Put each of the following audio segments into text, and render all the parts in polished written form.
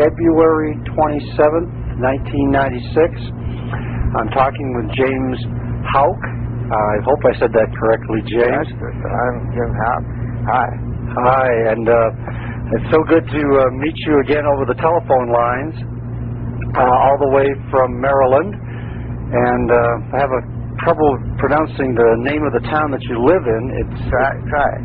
February 27th, 1996. I'm talking with James Houck. I hope I said that correctly, James. I'm Jim Houck. Hi. Hi, and it's so good to meet you again over the telephone lines, all the way from Maryland. And I have a trouble pronouncing the name of the town that you live in. It's try it.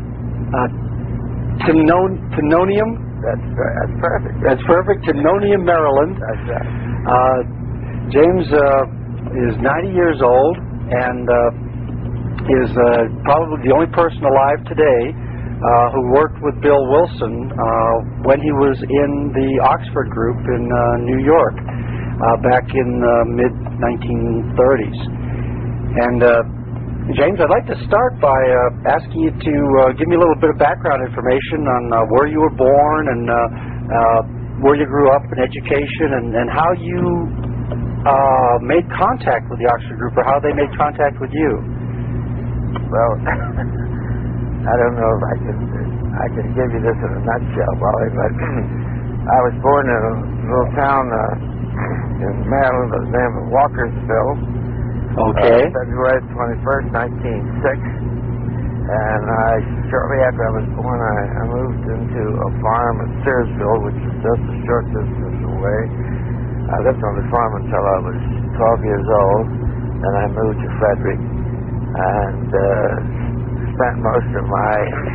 Timonium. That's perfect. That's perfect. Timonium, Maryland. That's right. James is 90 years old and is probably the only person alive today who worked with Bill Wilson when he was in the Oxford group in New York back in the mid-1930s. And James, I'd like to start by asking you to give me a little bit of background information on where you were born and where you grew up in education and how you made contact with the Oxford group, or how they made contact with you. Well, I don't know if I can give you this in a nutshell, Wally, but I was born in a little town in Maryland by the name of Walkersville. Okay. February 21st, 1906. And shortly after I was born, I moved into a farm at Searsville, which is just a short distance away. I lived on the farm until I was 12 years old, and I moved to Frederick and spent most of my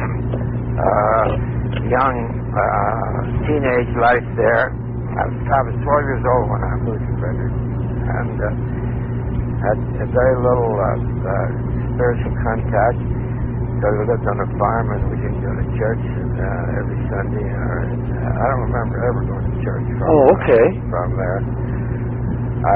young teenage life there. I was 12 years old when I moved to Frederick, and had very little spiritual contact. So we lived on a farm, and we didn't go to church every Sunday. I don't remember ever going to church from there. I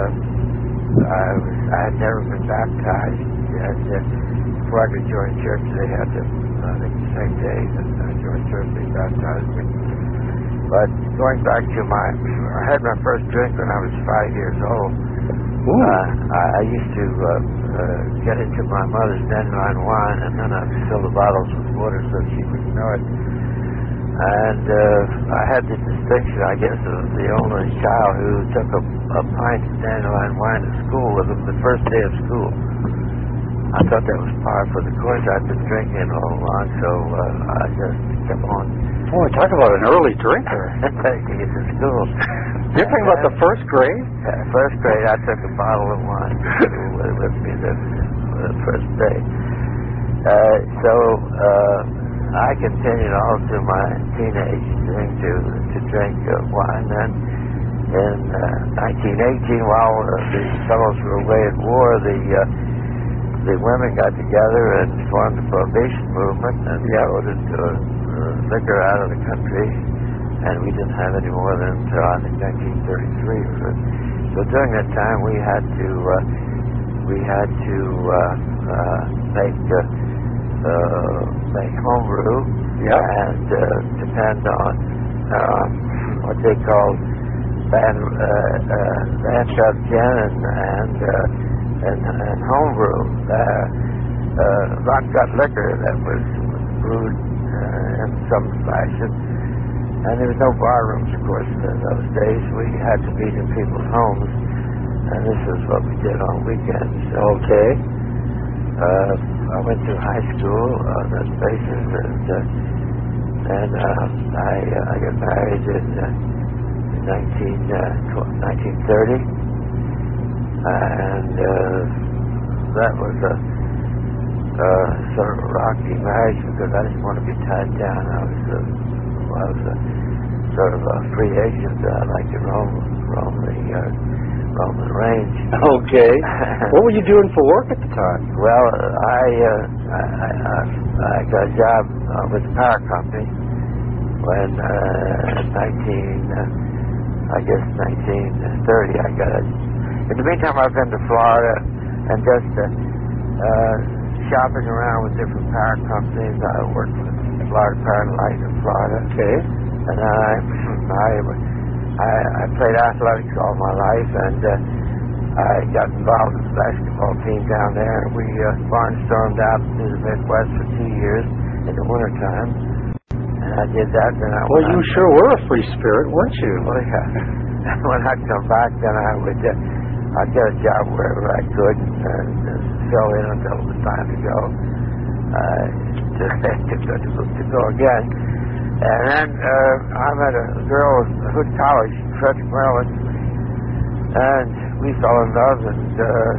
had never been baptized. Before I could join church, they had to, I think the same day that I joined church, they baptized me. But going back to I had my first drink when I was 5 years old. I used to get into my mother's dandelion wine, and then I'd fill the bottles with water so she wouldn't know it. And I had the distinction, I guess, of the only child who took a pint of dandelion wine to school with him the first day of school. I thought that was par for the course. I'd been drinking all along, so I just kept on. Boy, talk about an early drinker. Taking it to school. You're talking about the first grade? First grade, I took a bottle of wine to school with me the first day. So I continued all through my teenage to drink wine. Then in 1918, while the fellows were away at war, the women got together and formed the Prohibition movement and voted liquor out of the country, and we didn't have any more than until I think 1933. So during that time, we had to make home brew and depend on what they called Banshub gin and home brew. Rock-gut liquor that was brewed in some fashion. And there was no bar rooms, of course, in those days. We had to meet in people's homes, and this is what we did on weekends. Okay. I went to high school on that basis, and I got married in 1930, and that was a sort of a rocky marriage because I didn't want to be tied down. I was a sort of a free agent. I liked to roam the range. Okay. What were you doing for work at the time? Well, I got a job with the power company when 1930 I got it. In the meantime, I've been to Florida and just shopping around with different power companies. I worked with Florida Power and Light in Florida. Okay. And I played athletics all my life, and I got involved in the basketball team down there, and we barnstormed out to the Midwest for 2 years in the wintertime. I did that, and Well, you sure were a free spirit, weren't you? Oh, yeah. When I'd come back, then I'd get a job wherever I could and fill in until it was time to go, to go again. And then I met a girl at Hood College in Frederick, Maryland, and we fell in love, and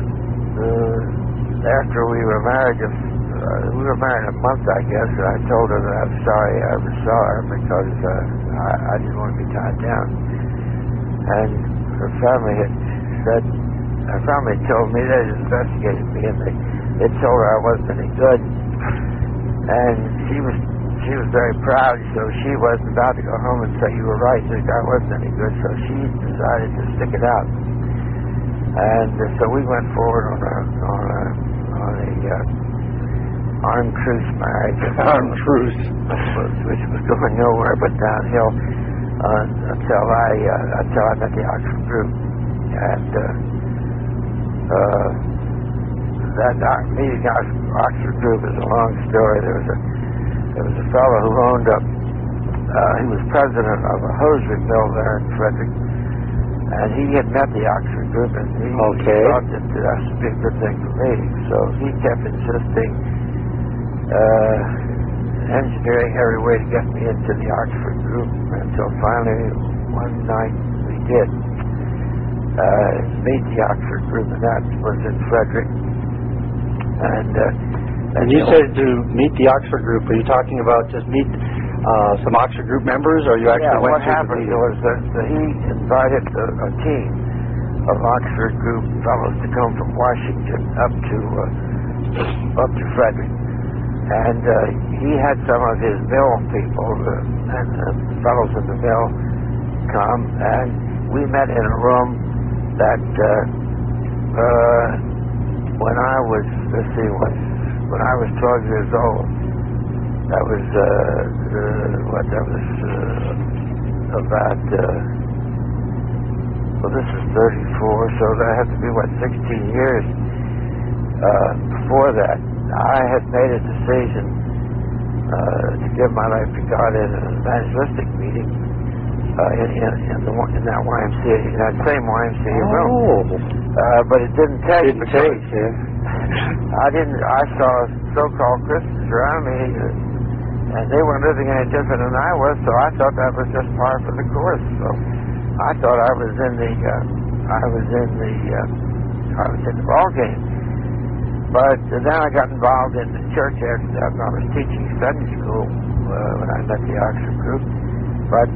after we were married, we were married a month, I guess, and I told her that I was sorry I ever saw her because I didn't want to be tied down. And her family told me they had investigated me, and they told her I wasn't any good. And she was very proud, so she wasn't about to go home and say, you were right, this guy wasn't any good, so she decided to stick it out. And so we went forward on a armed truce marriage. Armed truce. Which was going nowhere but downhill until I met the Oxford group. And that meeting Oxford group is a long story. There was a fellow who owned he was president of a hosiery mill there in Frederick, and he had met the Oxford group, and he thought that that would be a good thing for me. So he kept insisting, engineering every way to get me into the Oxford group, until finally one night we did meet the Oxford group, and that was in Frederick. And you said to meet the Oxford group, are you talking about just meet some Oxford group members, or you actually went what to the happened meeting? was that he invited a team of Oxford group fellows to come from Washington up to Frederick, and he had some of his mill people and fellows in the mill come, and we met in a room that when I was 12 years old. That was about, this is 34, so that had to be, 16 years before that. I had made a decision to give my life to God in an evangelistic meeting in that YMCA, in that same YMCA room. But it didn't take. I saw so-called Christians around me, and they weren't living any different than I was, so I thought that was just par for the course. So I thought I was in the ball game. But then I got involved in the church after that. I was teaching Sunday school when I met the Oxford group. But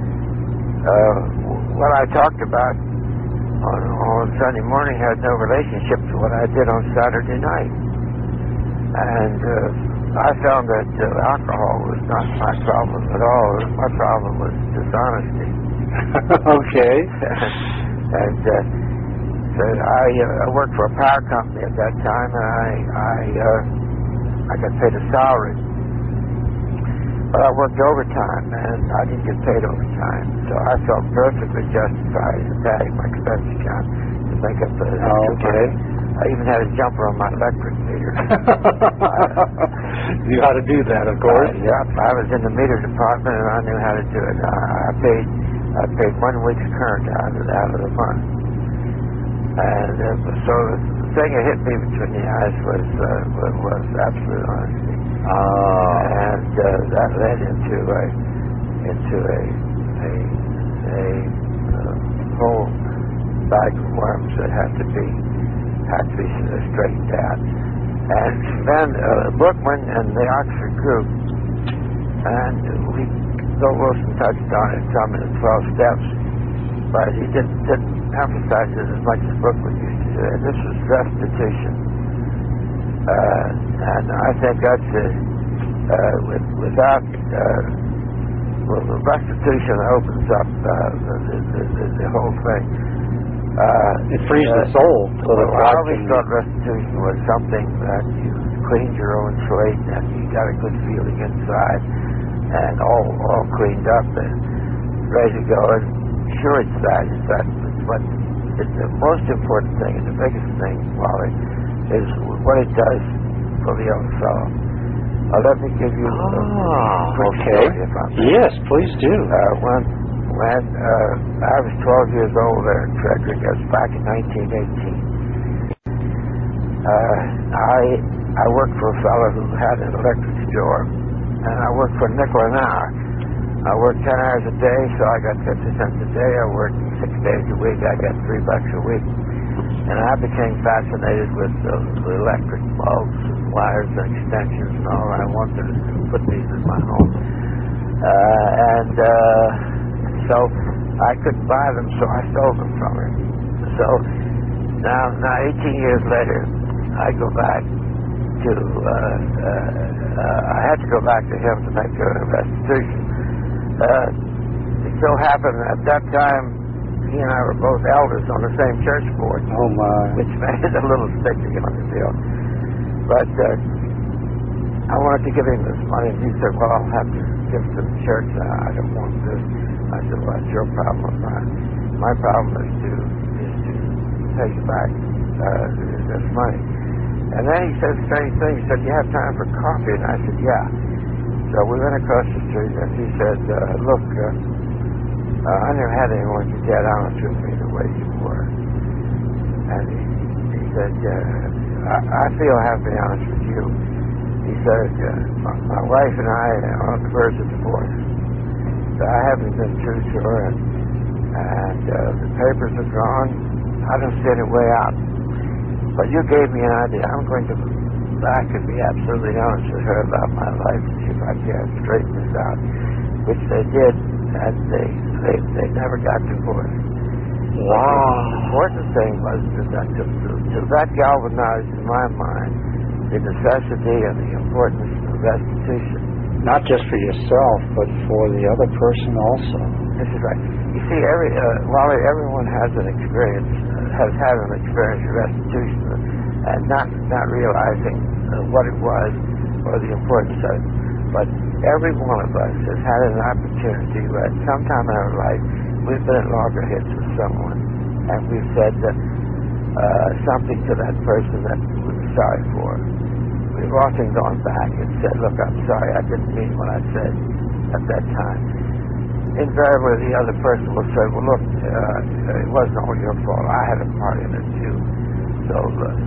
what I talked about on Sunday morning had no relationship to what I did on Saturday night. And I found that alcohol was not my problem at all. My problem was dishonesty. Okay. And I worked for a power company at that time, and I got paid a salary. But I worked overtime, and I didn't get paid overtime. So I felt perfectly justified in padding my expense account to make up the money. I even had a jumper on my electric meter. You knew how to do that, of course. I was in the meter department, and I knew how to do it. I paid 1 week's current out of the month. And so the thing that hit me between the eyes was absolute honesty. And that led into a whole bag of worms that had to be straightened out. And then Bookman and the Oxford group, and Bill Wilson touched on it some in the 12 steps, but he didn't emphasize it as much as Bookman used to do. And this was restitution. And I think that's without the restitution opens up the whole thing. It frees the soul. So that I always thought restitution was something that you cleaned your own slate and you got a good feeling inside and all cleaned up and ready to go. And sure, it's that. But the most important thing and the biggest thing, Wally, is what it does for the other fellow. Let me give you a quick okay. story, if I may. Yes, please do. When I was 12 years old there in Frederick, it was back in 1918. I worked for a fellow who had an electric store, and I worked for a nickel an hour. I worked 10 hours a day, so I got 50 cents a day. I worked 6 days a week. I got $3 a week. And I became fascinated with the electric bulbs and wires and extensions and all. I wanted to put these in my home. So I couldn't buy them, so I stole them from him. So now 18 years later, I go back to, I had to go back to him to make a restitution. It so happened at that time, he and I were both elders on the same church board. Oh, my. Which made it a little sticky on the deal. But I wanted to give him this money, and he said, well, I'll have to give it to the church. I don't want to. I said, well, that's your problem. My problem is to pay you back this money. And then he said the same thing. He said, you have time for coffee? And I said, yeah. So we went across the street, and he said, look, I never had anyone get that honest with me the way you were. And he said, I feel I have to be honest with you. He said, my wife and I are on the verge of divorce. So I haven't been true to her, and the papers are drawn. I don't see any way out. But you gave me an idea. I'm going to go back and be absolutely honest with her about my life and see if I can straighten this out, which they did, and they never got divorced. Wow. The important thing was that that galvanized in my mind the necessity and the importance of restitution. Not just for yourself, but for the other person also. This is right. You see, while everyone has an experience, has had an experience of restitution, and not realizing what it was or the importance of it, but every one of us has had an opportunity at some time in our life we've been at loggerheads with someone, and we've said something to that person that we were sorry for. We've often gone back and said, look, I'm sorry, I didn't mean what I said at that time. Invariably, the other person will say, well, look, it wasn't all your fault. I had a part in it, too. So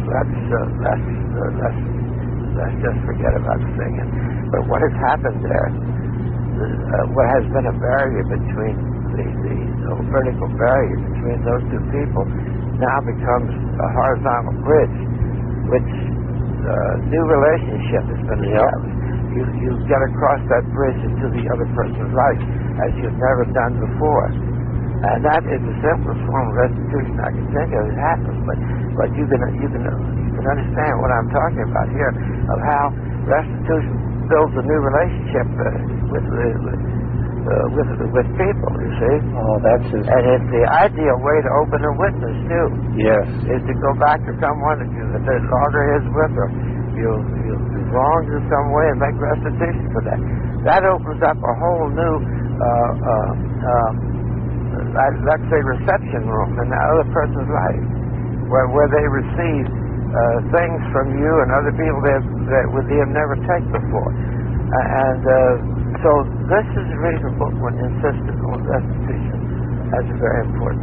let's just forget about the thing. But what has happened there, what has been a barrier between the vertical barrier between those two people now becomes a horizontal bridge, which new relationship has been established. You get across that bridge into the other person's life as you've never done before. And that is the simplest form of restitution I can think of. It happens, but you can understand what I'm talking about here, of how restitution builds a new relationship with people, you see. Oh, that's his... And it's the ideal way to open a witness, too. Yes. Is to go back to someone that you've been loggerheads with, or you've wronged in some way, and make restitution for that. That opens up a whole new, let's say, reception room in the other person's life, where they receive things from you and other people that they have never taken before. So this is the reason Bookman insisted on restitution as a very important,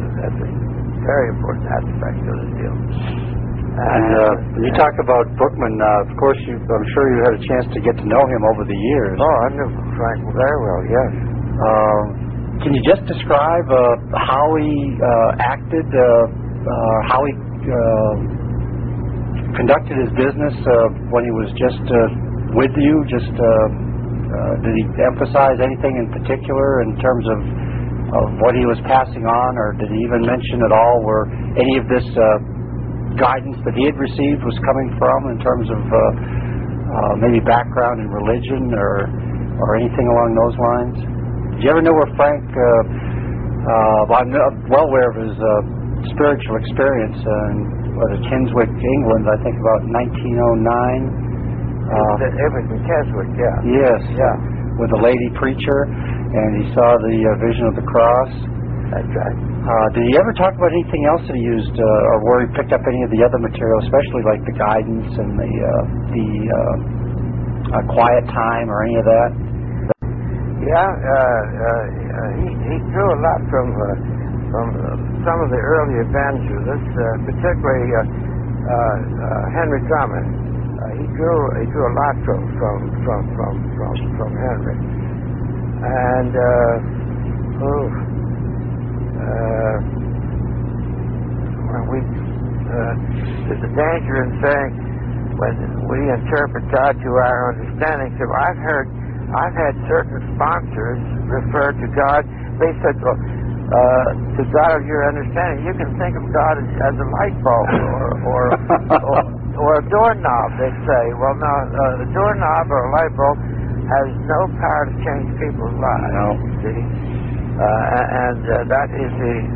aspect of the deal. And you talk about Bookman. Of course, I'm sure you had a chance to get to know him over the years. Oh, I knew Frank very well. Yes. Can you just describe how he acted, how he conducted his business when he was just with you? Did he emphasize anything in particular in terms of what he was passing on, or did he even mention at all where any of this guidance that he had received was coming from in terms of maybe background in religion or anything along those lines? Did you ever know where Frank, I'm well aware of his spiritual experience in Kinswick, England, I think about 1909. It was in Keswick, yeah. Yes. Yeah. With a lady preacher, and he saw the vision of the cross. That's right. Did he ever talk about anything else that he used, or where he picked up any of the other material, especially like the guidance and the a quiet time or any of that? Yeah, he drew a lot from some of the early evangelists, particularly Henry Drummond. He drew a lot from Henry, and there's a danger in saying when we interpret God to our understanding. So I've had certain sponsors refer to God. They said, well, to God of your understanding, you can think of God as a light bulb or a doorknob. They say, well, no, a doorknob or a light bulb has no power to change people's lives. No. See, and that is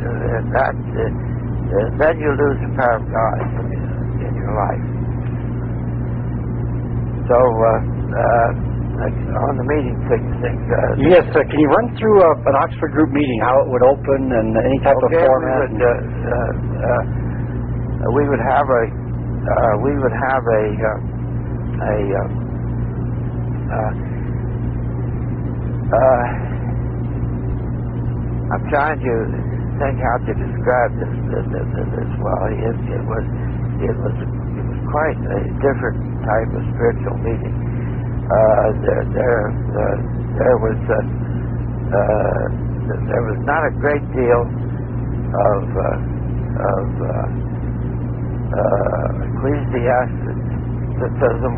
then you lose the power of God in your life. So. On the meeting things. Yes, can you run through an Oxford group meeting, how it would open and any type of format? We would have a I'm trying to think how to describe this well. It was quite a different type of spiritual meeting. There was not a great deal of ecclesiasticism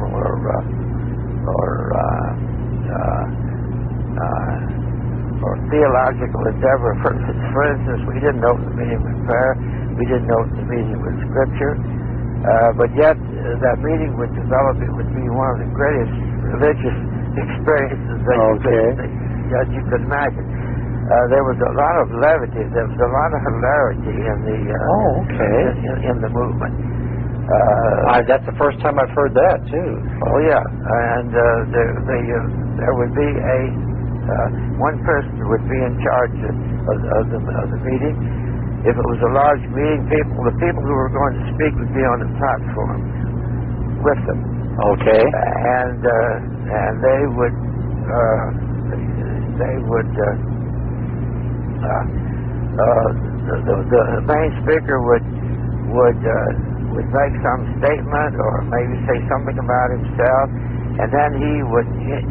or theological endeavor. For instance, we didn't open the meeting with prayer. We didn't open the meeting with scripture. But yet, that meeting would develop. It would be one of the greatest religious experiences that you could imagine. There was a lot of levity. There was a lot of hilarity in the in the movement. That's the first time I've heard that too. Oh yeah, and there would be one person who would be in charge of the meeting. If it was a large meeting, the people who were going to speak would be on the platform with them. Okay. And they would the main speaker would make some statement or maybe say something about himself, and then he would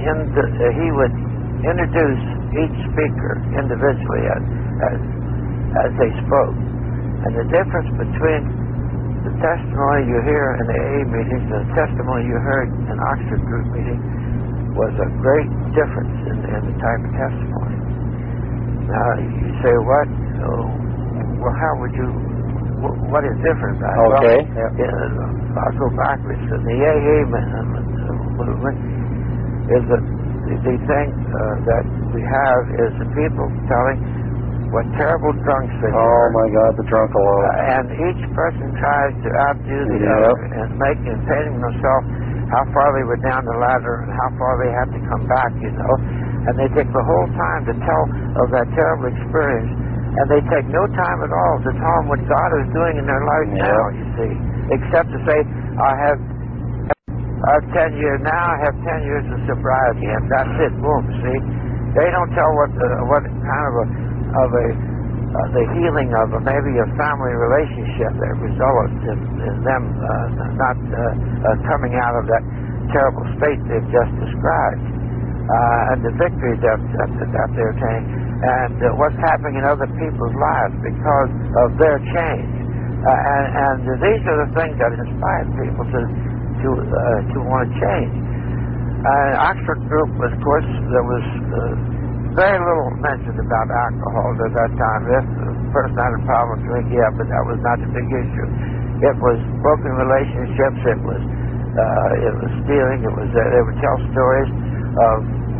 introduce each speaker individually as they spoke. And the difference between the testimony you hear in the AA meetings and the testimony you heard in Oxford group meeting was a great difference in the type of testimony. Now, you say, what? Well, how would you... What is different about it? Okay. Well, I'll go backwards. The AA movement is the thing that we have is the people telling what terrible drunks they were. Oh my God, the drunk alone. And each person tries to outdo the other and painting themselves how far they were down the ladder and how far they had to come back, And they take the whole time to tell of that terrible experience, and they take no time at all to tell them what God is doing in their life now, you see, except to say, I have 10 years now, I have 10 years of sobriety, and that's it, boom, see. They don't tell what kind of the healing of maybe a family relationship that results in them not coming out of that terrible state they've just described, and the victory that they're attaining, and what's happening in other people's lives because of their change, and these are the things that inspire people to want to change. Oxford group, of course, there was very little mentioned about alcohol at that time. If the person had a problem drinking, but that was not the big issue. It was broken relationships. It was stealing. It was they would tell stories of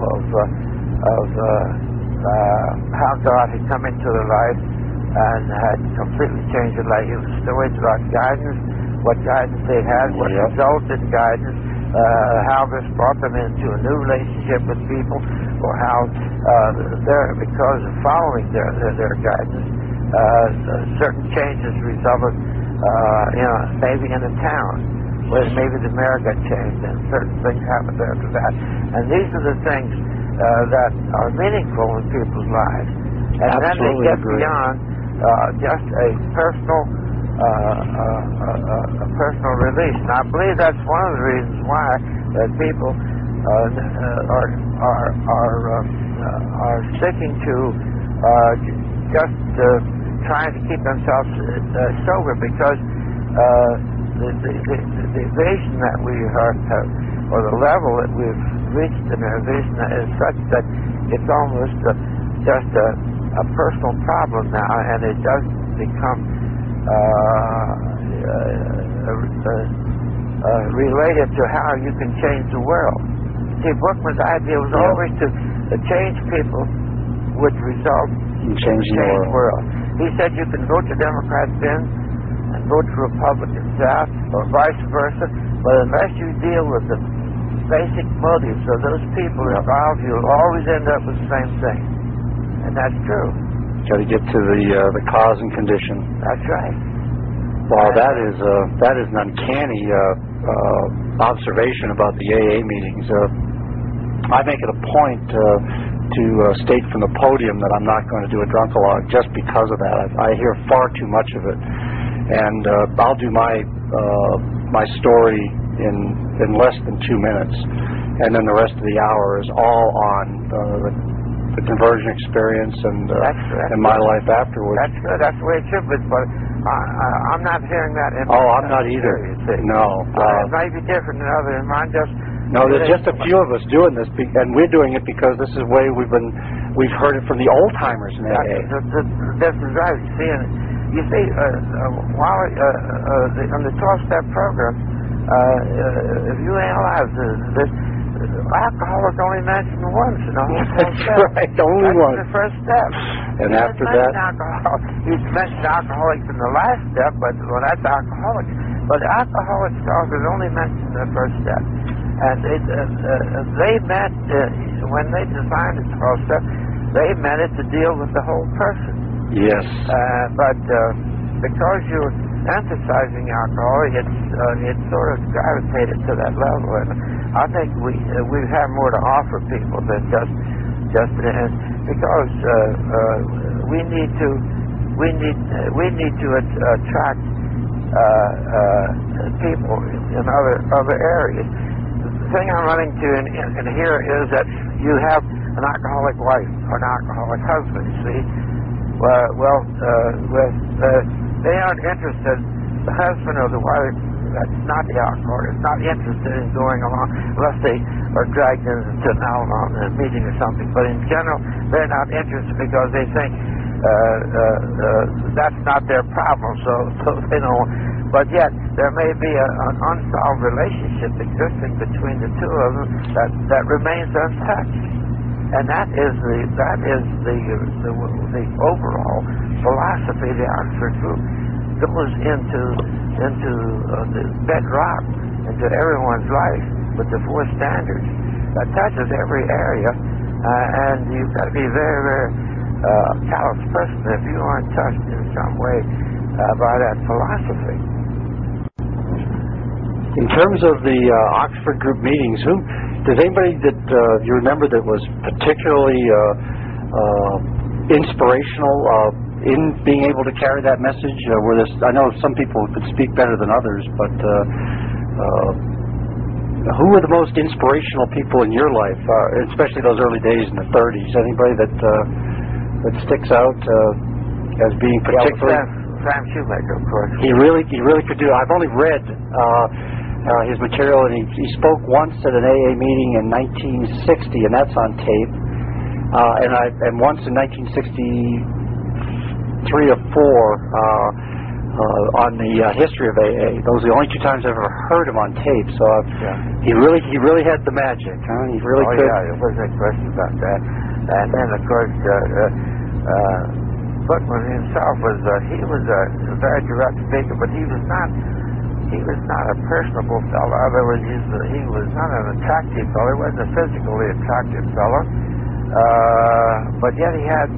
how God had come into their life and had completely changed their life. It was stories about guidance, what guidance they had, what resulted in guidance, how this brought them into a new relationship with people, or how because of following their guidance, certain changes resulted, maybe in a town well, maybe the mayor got changed, and certain things happened after that. And these are the things that are meaningful in people's lives. And Absolutely then they get agree. beyond just a personal release. And I believe that's one of the reasons why that people are sticking to just trying to keep themselves sober, because the vision that we have, or the level that we've reached in our vision, is such that it's almost just a personal problem now, and it does become related to how you can change the world. See, Bookman's idea was always to change people would result in changing the world. He said you can vote the Democrats in and vote the Republicans out, or vice versa, but unless you deal with the basic motives of those people involved, you'll always end up with the same thing. And that's true. Got to get to the cause and condition. That's right. Well, that is an uncanny observation about the AA meetings. I make it a point to state from the podium that I'm not going to do a drunkalogue just because of that. I hear far too much of it, and I'll do my story in less than 2 minutes, and then the rest of the hour is all on the conversion experience and my life afterwards. That's good. That's the way it should be. But I'm not hearing that. I'm not either. No. It might be different than others. Mine just. No, there's just a few of us doing this, and we're doing it because this is the way we've heard it from the old timers in AA. This is right. You see, while on the 12-step program, if you analyze this, alcohol is only mentioned once in the whole 12 steps. That's right, only once. That's the first step. And after that, He's mentioned alcoholics in the last step, but that's alcoholics. But alcohol itself is only mentioned in the first step. And they meant, when they designed the 12 step, they meant it to deal with the whole person. Yes. But because you're emphasizing alcohol, it's sort of gravitated to that level. And I think we have more to offer people than just because we need to attract people in other areas. The thing I'm running to in here is that you have an alcoholic wife or an alcoholic husband. You see, they aren't interested. The husband or the wife that's not the alcoholic is not interested in going along unless they are dragged into an Al-Anon meeting or something. But in general, they're not interested because they think that's not their problem. So they don't. But yet, there may be an unsolved relationship existing between the two of them that remains untouched, and that is the overall philosophy of the Oxford Group. Goes into the bedrock into everyone's life with the 4 standards that touches every area, and you've got to be a very, very callous person if you aren't touched in some way by that philosophy. In terms of the Oxford Group meetings, does anybody that you remember that was particularly inspirational in being able to carry that message? I know some people could speak better than others, but who were the most inspirational people in your life, especially those early days in the 30s? Anybody that sticks out as being particularly? Sam Shoemaker, of course. He really could do it. I've only read his material, and he spoke once at an AA meeting in 1960, and that's on tape. And once in 1963 or 4 on the history of AA. Those are the only 2 times I've ever heard him on tape. So he really had the magic, huh? He really could. Yeah, there wasn't any question about that. And then, of course, Bookman himself was a very direct speaker, but he was not a personable fellow. In other words, he was not an attractive fellow. He wasn't a physically attractive fellow, but yet he had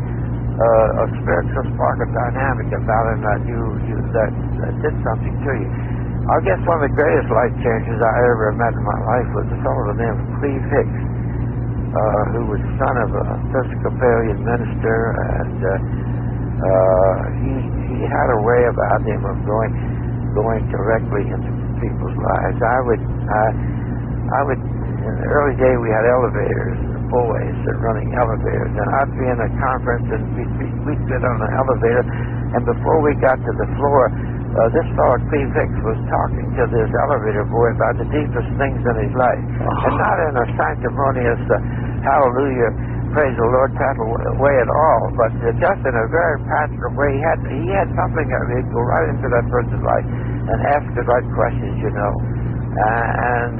a spiritual spark of dynamic about him that did something to you. I guess one of the greatest life changers I ever met in my life was a fellow named Cleve Hicks, who was son of a Episcopalian minister, and he had a way about him of going directly into people's lives. I would in the early day we had elevators, boys running elevators, and I'd be in a conference and we'd get on an elevator, and before we got to the floor, this fellow Cleve Hicks was talking to this elevator boy about the deepest things in his life, and not in a sanctimonious hallelujah, praise the Lord type of way at all, but just in a very practical way. He had something that he'd go right into that person's life and ask the right questions, you know. And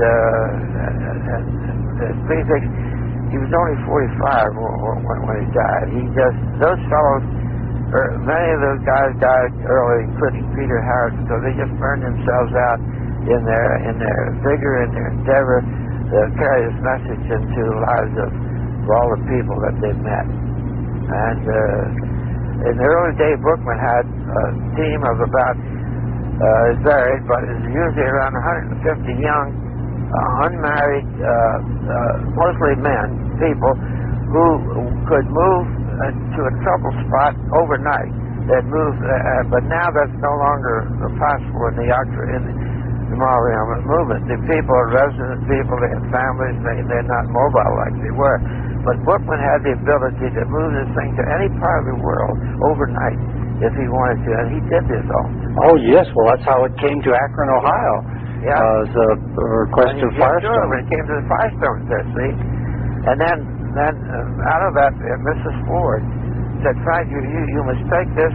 Cleve Hicks, he was only 45 when he died. Those fellows, many of those guys died early, including Peter Harrison, so they just burned themselves out in their vigor and their endeavor to carry this message into the lives of all the people that they met. And in the early day, Bookman had a team of about, it's varied, but it's usually around 150 young, unmarried, mostly men, people who could move to a trouble spot overnight. They'd move, but now that's no longer possible in the Moravian movement. The people are resident people, they have families, they're not mobile like they were. But Bookman had the ability to move this thing to any part of the world overnight if he wanted to, and he did this often. Oh, yes. Well, that's how it came to Akron, Ohio. Yeah. As a request of Firestone. Sure, when it came to the Firestone there, see? And then out of that, Mrs. Ford said, Frank, you must take this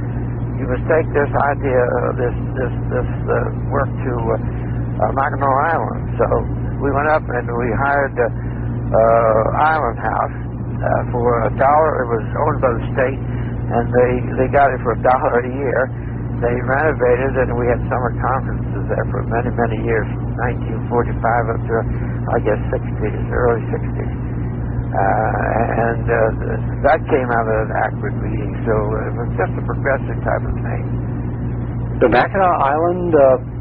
idea, this work to Mackinac Island. So we went up and we hired Island House for $1. It was owned by the state, and they got it for $1 a year. They renovated it, and we had summer conferences there for many, many years, from 1945 up to, I guess, early 60s. And that came out of an Akron meeting, so it was just a progressive type of thing. The Mackinac Island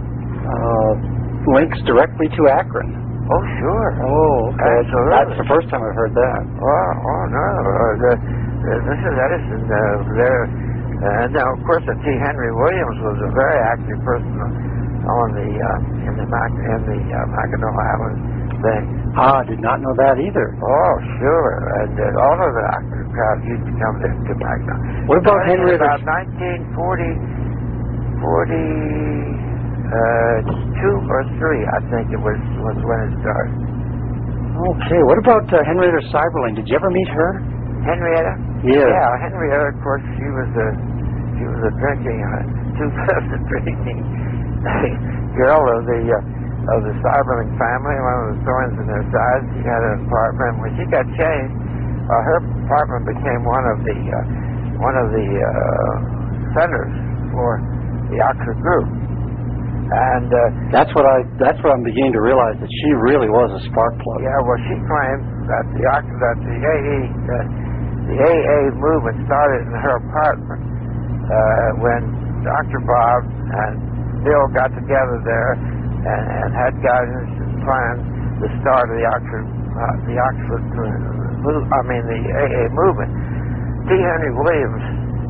links directly to Akron. Oh, sure. Oh, okay. Absolutely. That's the first time I've heard that. Oh no. Mrs. Edison there. And now, of course, T. Henry Williams was a very active person on in the Mackinac Island thing. I did not know that either. Oh, sure. And all of the active crowd used to come to Mackinac. What about Henry? About 1942 or 3, I think it was when it started. Okay. What about Henrietta Seiberling? Did you ever meet her? Henrietta? Yes. Yeah, Henrietta, of course, she was a drinking, two-fifth drinking girl of the Seiberling family, one of the thorns in their side. She had an apartment. When she got changed, her apartment became one of the centers for the Oxford group. And that's what I'm beginning to realize, that she really was a spark plug. Yeah, well, she claimed that the AA movement started in her apartment when Dr. Bob and Bill got together there and had guidance and planned the start of the AA movement. T. Henry Williams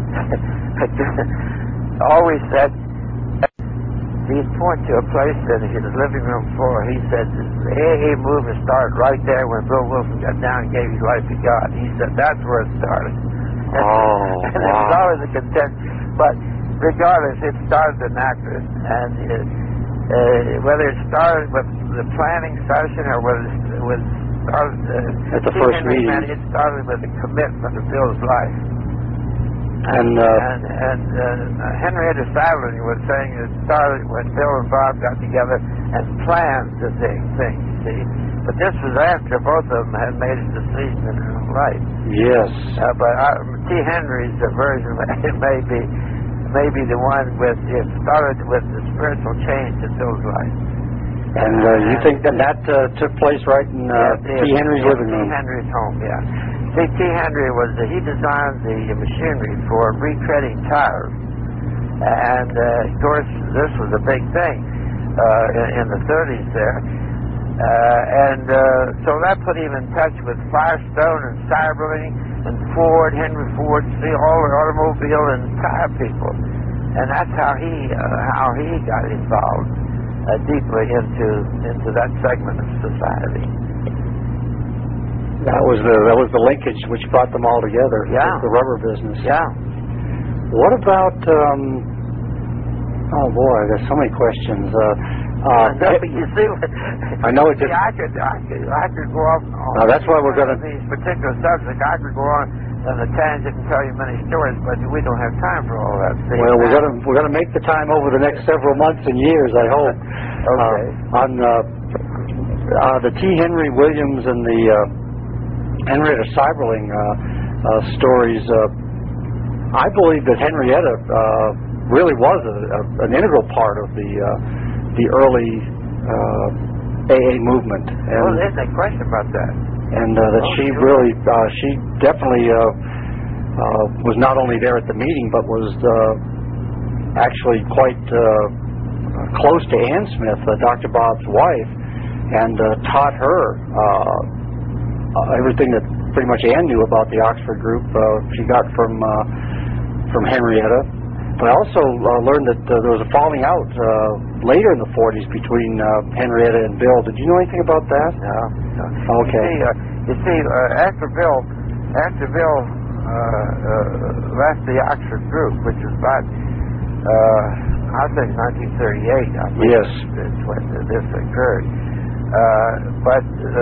always said, he'd point to a place in his living room floor. He said, the AA movement started right there when Bill Wilson got down and gave his life to God. He said, that's where it started. Oh, and it was always a content. But regardless, it started in Akron. And whether it started with the planning session or whether it was started at the first meeting, it started with the commitment of Bill's life. And Henrietta Seiberling was saying it started when Bill and Bob got together and planned the thing, see? But this was after both of them had made a decision in their own life. Yes. But T. Henry's version may be the one it started with the spiritual change in Bill's life. And you think that took place right in T. Henry's living room? T. Henry's home, yeah. See, T. Henry he designed the machinery for retreading tires. And, of course, this was a big thing. in the 30s there. So that put him in touch with Firestone and Cyberling and Ford, Henry Ford, all the automobile and tire people. And that's how he got involved deeply into that segment of society. That was the linkage which brought them all together. Yeah. The rubber business. Yeah. What about? Oh boy, there's so many questions. You see, I know it just. I could go off on that's why we're going to these particular subjects. I could go on a tangent and tell you many stories, but we don't have time for all that. See, well, we're gonna make the time over the next several months and years, I hope. Okay. On the T. Henry Williams and the Henrietta Seiberling stories, I believe that Henrietta really was an integral part of the early AA movement. And, well, there's no question about that. And that she really, she definitely was not only there at the meeting, but was actually quite close to Ann Smith, Dr. Bob's wife, and taught her everything that pretty much Ann knew about the Oxford group. She got from Henrietta. But I also learned that there was a falling out later in the 40s between Henrietta and Bill. Did you know anything about that? No. Okay. You see, after Bill left the Oxford group, which was about, I think 1938. I think yes. Is when this occurred. But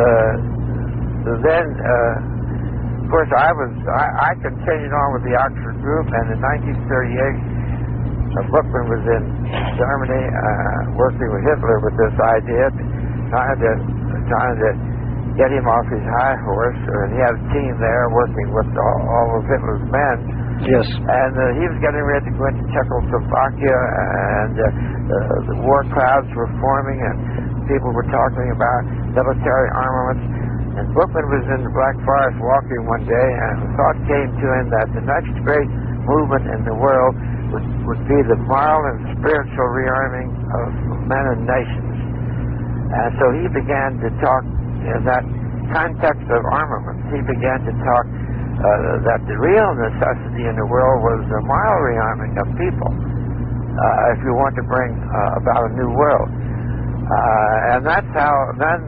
then, of course, I continued on with the Oxford group, and in 1938. Bookman was in Germany working with Hitler with this idea, trying to get him off his high horse. He had a team there working with all of Hitler's men. Yes. And he was getting ready to go into Czechoslovakia, and the war clouds were forming, and people were talking about military armaments. And Bookman was in the Black Forest walking one day, and the thought came to him that the next great movement in the world would be the moral and spiritual rearming of men and nations. And so he began to talk in that context of armaments. He began to talk that the real necessity in the world was the moral rearming of people if you want to bring about a new world. And that's how then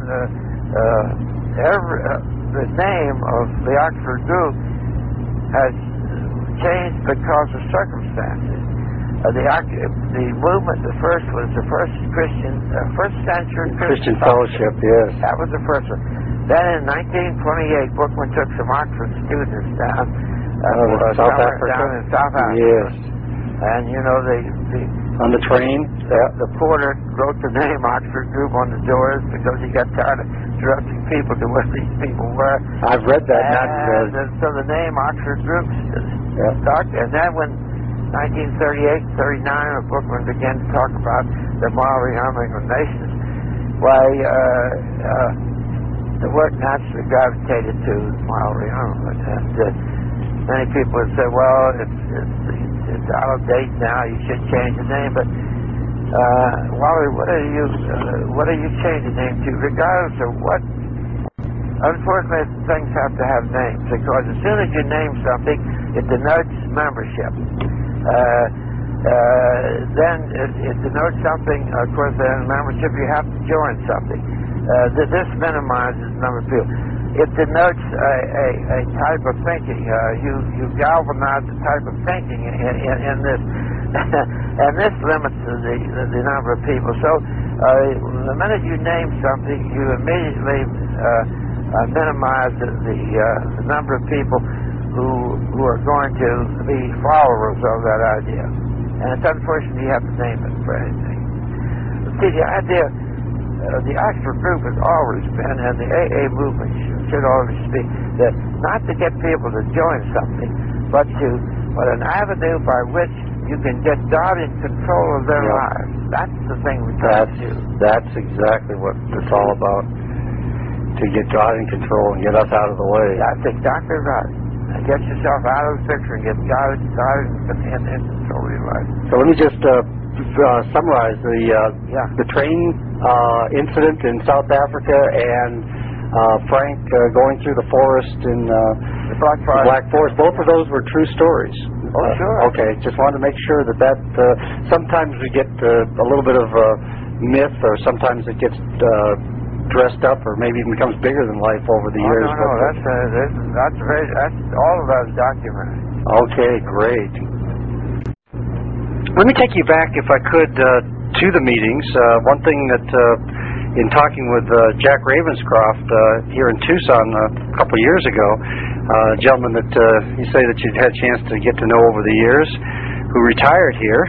the name of the Oxford group has changed because of circumstances. The movement, the first century Christian Fellowship, yes. That was the first one. Then in 1928, Bookman took some Oxford students down South Africa? Down in South Africa. Yes. And you know, on the train, the porter wrote the name Oxford Group on the doors because he got tired of directing people to where these people were. I've read that. So the name Oxford Group stuck. And then when 1938, 39, when Bookman began to talk about the moral rearming of nations, why the work naturally gravitated to moral rearmament. And many people would say, well, it's out of date now, you should change the name. But Wally, what are you changing the name to? Regardless of what, unfortunately, things have to have names, because as soon as you name something, it denotes membership. Then it denotes something. Of course, in membership, you have to join something. This minimizes the number of people. It denotes a type of thinking. You galvanize the type of thinking in this, and this limits the number of people. So the minute you name something, you immediately minimize the number of people who are going to be followers of that idea. And it's unfortunate you have to name it for anything. See, the idea. The Oxford group has always been, and the AA movement should always be, that not to get people to join something, but an avenue by which you can get God in control of their lives. That's the thing we try to do. That's exactly what it's all about. To get God in control and get us out of the way. That's exactly right. And get yourself out of the picture and get God in control of your life. So let me just summarize the train incident in South Africa and Frank going through the forest in the Black Forest. Both of those were true stories. Oh, sure. Okay, just wanted to make sure that sometimes we get a little bit of myth, or sometimes it gets dressed up, or maybe even becomes bigger than life over the years. No, that's all of that is documented. Okay, great. Let me take you back, if I could, to the meetings. One thing that, in talking with Jack Ravenscroft here in Tucson a couple of years ago, a gentleman that you say that you'd had a chance to get to know over the years, who retired here,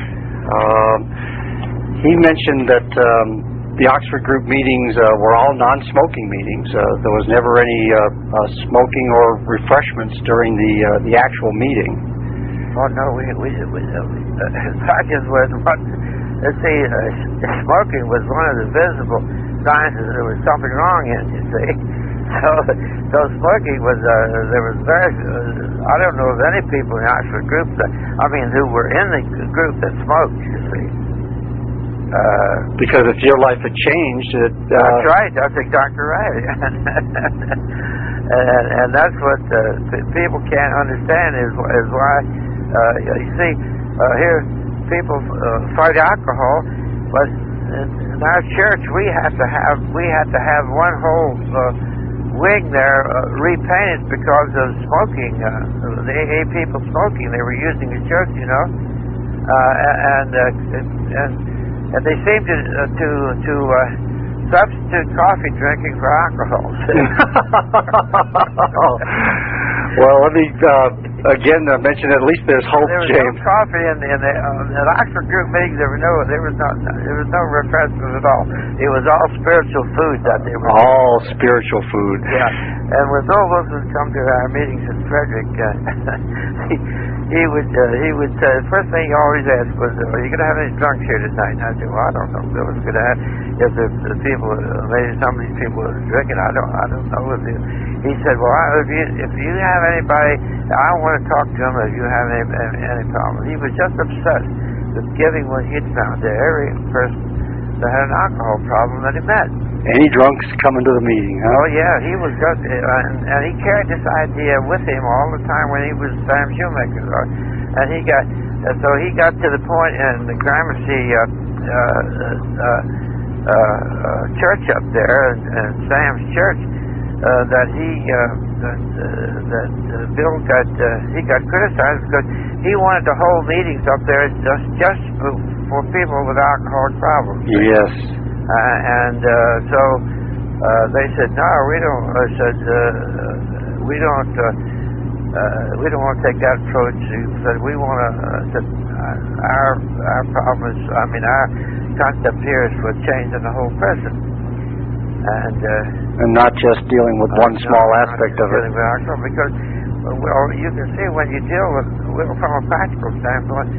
he mentioned that the Oxford Group meetings were all non-smoking meetings. There was never any smoking or refreshments during the actual meeting. Oh no, we fact is was what. Let's see, smoking was one of the visible signs that there was something wrong in. You see, so smoking was there was very. I don't know of any people in the Oxford Group who were in the group that smoked. You see. Because if your life had changed, that's right. That's exactly right. and that's what people can't understand is why you see here people fight alcohol, but in our church we had to have one whole wing there repainted because of smoking. The AA people smoking, they were using the church, you know, and they seemed to substitute coffee drinking for alcohol. Well, let me again mention at least there's hope, James. There was no coffee in the Oxford Group meetings. There was no refreshment at all. It was all spiritual food that they were. All spiritual food. Yeah, and when Bill Wilson would come to our meetings in Frederick, he would say, the first thing he always asked was, "Are you going to have any drunks here tonight?" And I said, "Well, I don't know. Bill was going to have if the people, maybe some of these people are drinking. I don't know if you." He said, "Well, if you have anybody, I want to talk to them. If you have any problem." He was just obsessed with giving what he'd found to every person that had an alcohol problem that he met. Any drunks coming to the meeting, huh? Oh yeah, he was just, and he carried this idea with him all the time when he was Sam Shoemaker, and he got to the point in the Gramercy church up there, and Sam's church, that Bill got criticized because he wanted to hold meetings up there just for people with alcoholic problems. Yes. So they said, "No, we don't." I said, "We don't want to take that approach." He said, "We want to. Our problem is, our concept here is for changing the whole person, and not just dealing with one small aspect of it." Because, well, you can see when you deal with from a practical standpoint,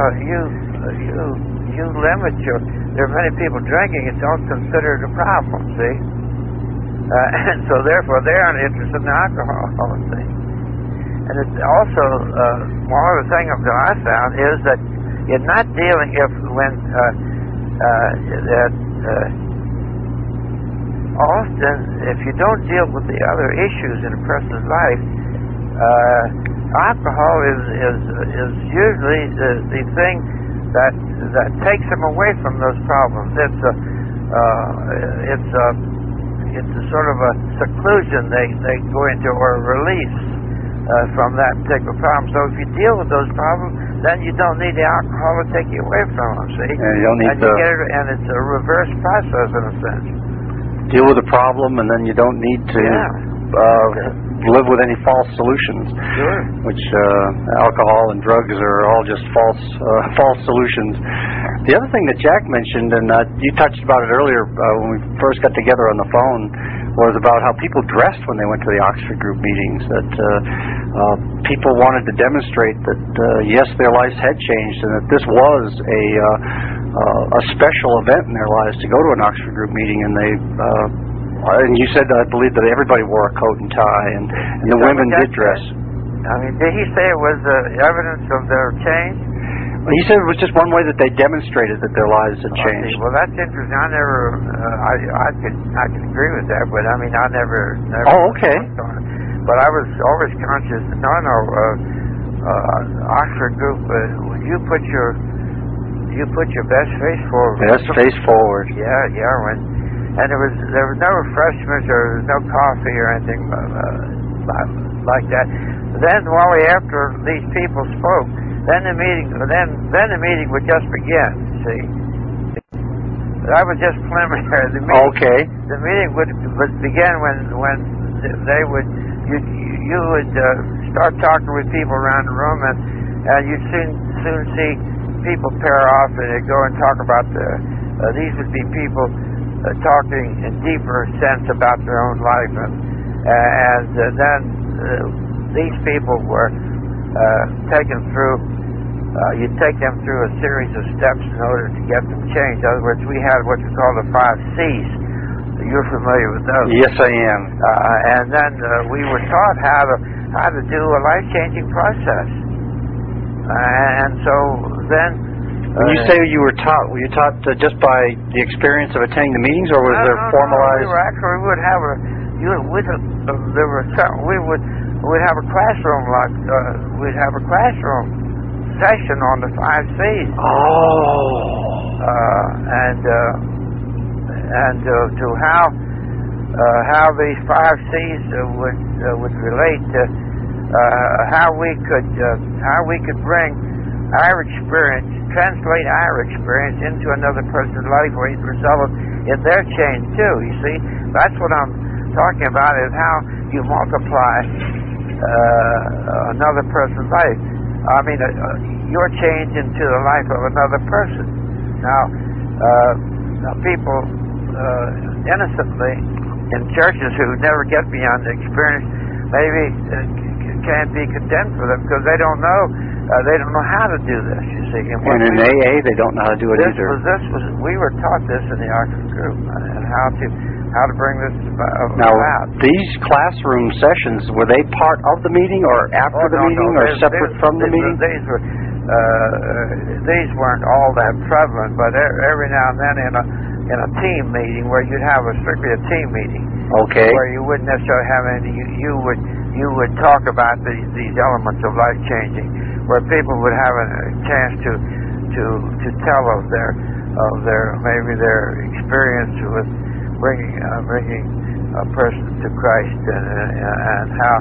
you limit your. There are many people drinking and don't consider it a problem, see? And so therefore they're not interested in alcohol, see? And it's also, one other thing that I found is that you're not dealing, often, if you don't deal with the other issues in a person's life, alcohol is usually the thing that takes them away from those problems. It's a sort of a seclusion they go into, or a release from that particular problem. So if you deal with those problems, then you don't need the alcohol to take you away from them. See, you don't need and it's a reverse process in a sense. Deal with the problem, and then you don't need to live with any false solutions. Sure. Which alcohol and drugs are all just false solutions. The other thing that Jack mentioned, and you touched about it earlier when we first got together on the phone, was about how people dressed when they went to the Oxford Group meetings. That people wanted to demonstrate that yes, their lives had changed, and that this was a special event in their lives to go to an Oxford Group meeting, and they. And you said, I believe, that everybody wore a coat and tie, and the women did dress. Did he say it was evidence of their change? He said it was just one way that they demonstrated that their lives had changed. Well, that's interesting. I never, I can agree with that, but I mean, I never. Oh, okay. But I was always conscious. Oxford Group. You put your best face forward. Best face forward. Yeah. And there was no refreshments, or no coffee or anything like that. Then, after these people spoke, then the meeting would just begin. See, that was just preliminary. The meeting would begin when they would you would start talking with people around the room, and you'd soon see people pair off, and they'd go and talk about these would be people talking in deeper sense about their own life, and then these people were taken through. You take them through a series of steps in order to get them changed. In other words, we had what we call the 5 C's. You're familiar with those? Yes, I am. And then we were taught how to do a life-changing process. And so then... When you say you were you taught just by the experience of attending the meetings, or was there formalized... No, we would have we'd have a classroom, we'd have a classroom session on the 5 C's. And to how these 5 C's would relate to how we could bring our experience, translate our experience into another person's life, where it resulted in their change too. You see, that's what I'm talking about, is how you multiply another person's life. I mean, your change into the life of another person. Now, people innocently in churches who never get beyond the experience maybe can't be condemned for them, because they don't know how to do this. You see, and in AA they don't know how to do it either. We were taught this in the Oxford Group, and how to bring this about. Now, these classroom sessions, were they part of the meeting, or after the meeting, or separate from the meeting? These weren't all that prevalent, but every now and then in a team meeting, where you'd have strictly a team meeting, where you wouldn't necessarily have any, you would talk about these elements of life changing, where people would have a chance to tell of their maybe their experience with bringing a person to Christ, and how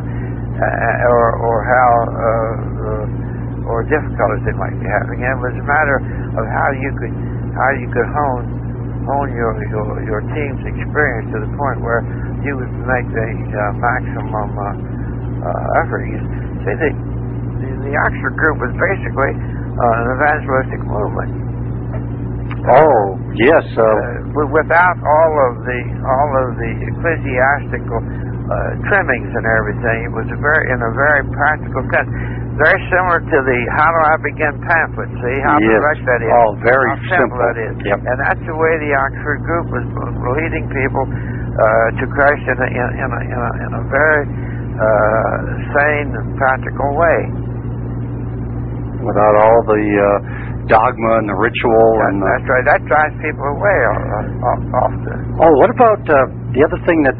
or difficulties they might be having. And it was a matter of how you could hone your team's experience to the point where you would make the maximum effort. You see, the Oxford Group was basically an evangelistic movement. Oh, yes. Without all of the ecclesiastical trimmings and everything, it was in a very practical sense. Very similar to the How Do I Begin pamphlet. See how direct that is? Oh, very simple. That is. Yep. And that's the way the Oxford Group was leading people to Christ in a very sane and practical way. Without all the dogma and the ritual. That's right. That drives people away often. Oh, what about the other thing that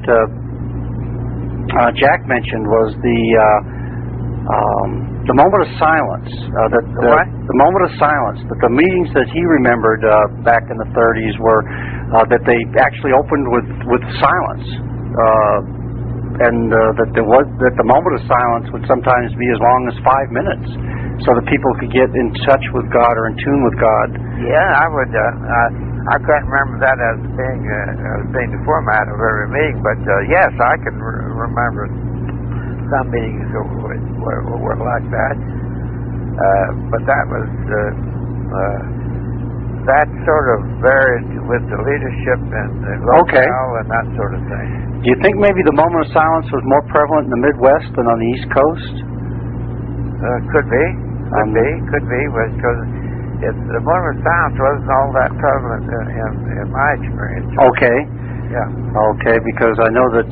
Jack mentioned was the moment of silence. The moment of silence. That the meetings that he remembered back in the 30s were that they actually opened with silence, and that the moment of silence would sometimes be as long as 5 minutes, so that people could get in touch with God or in tune with God. Yeah, I would. I can't remember that as being the format of every meeting, but yes, I can remember some meetings were like that. But that was that sort of varied with the leadership and the locale and that sort of thing. Do you think maybe the moment of silence was more prevalent in the Midwest than on the East Coast? Could be, because the moment of silence wasn't all that prevalent in my experience. Okay. Yeah. Okay, because I know that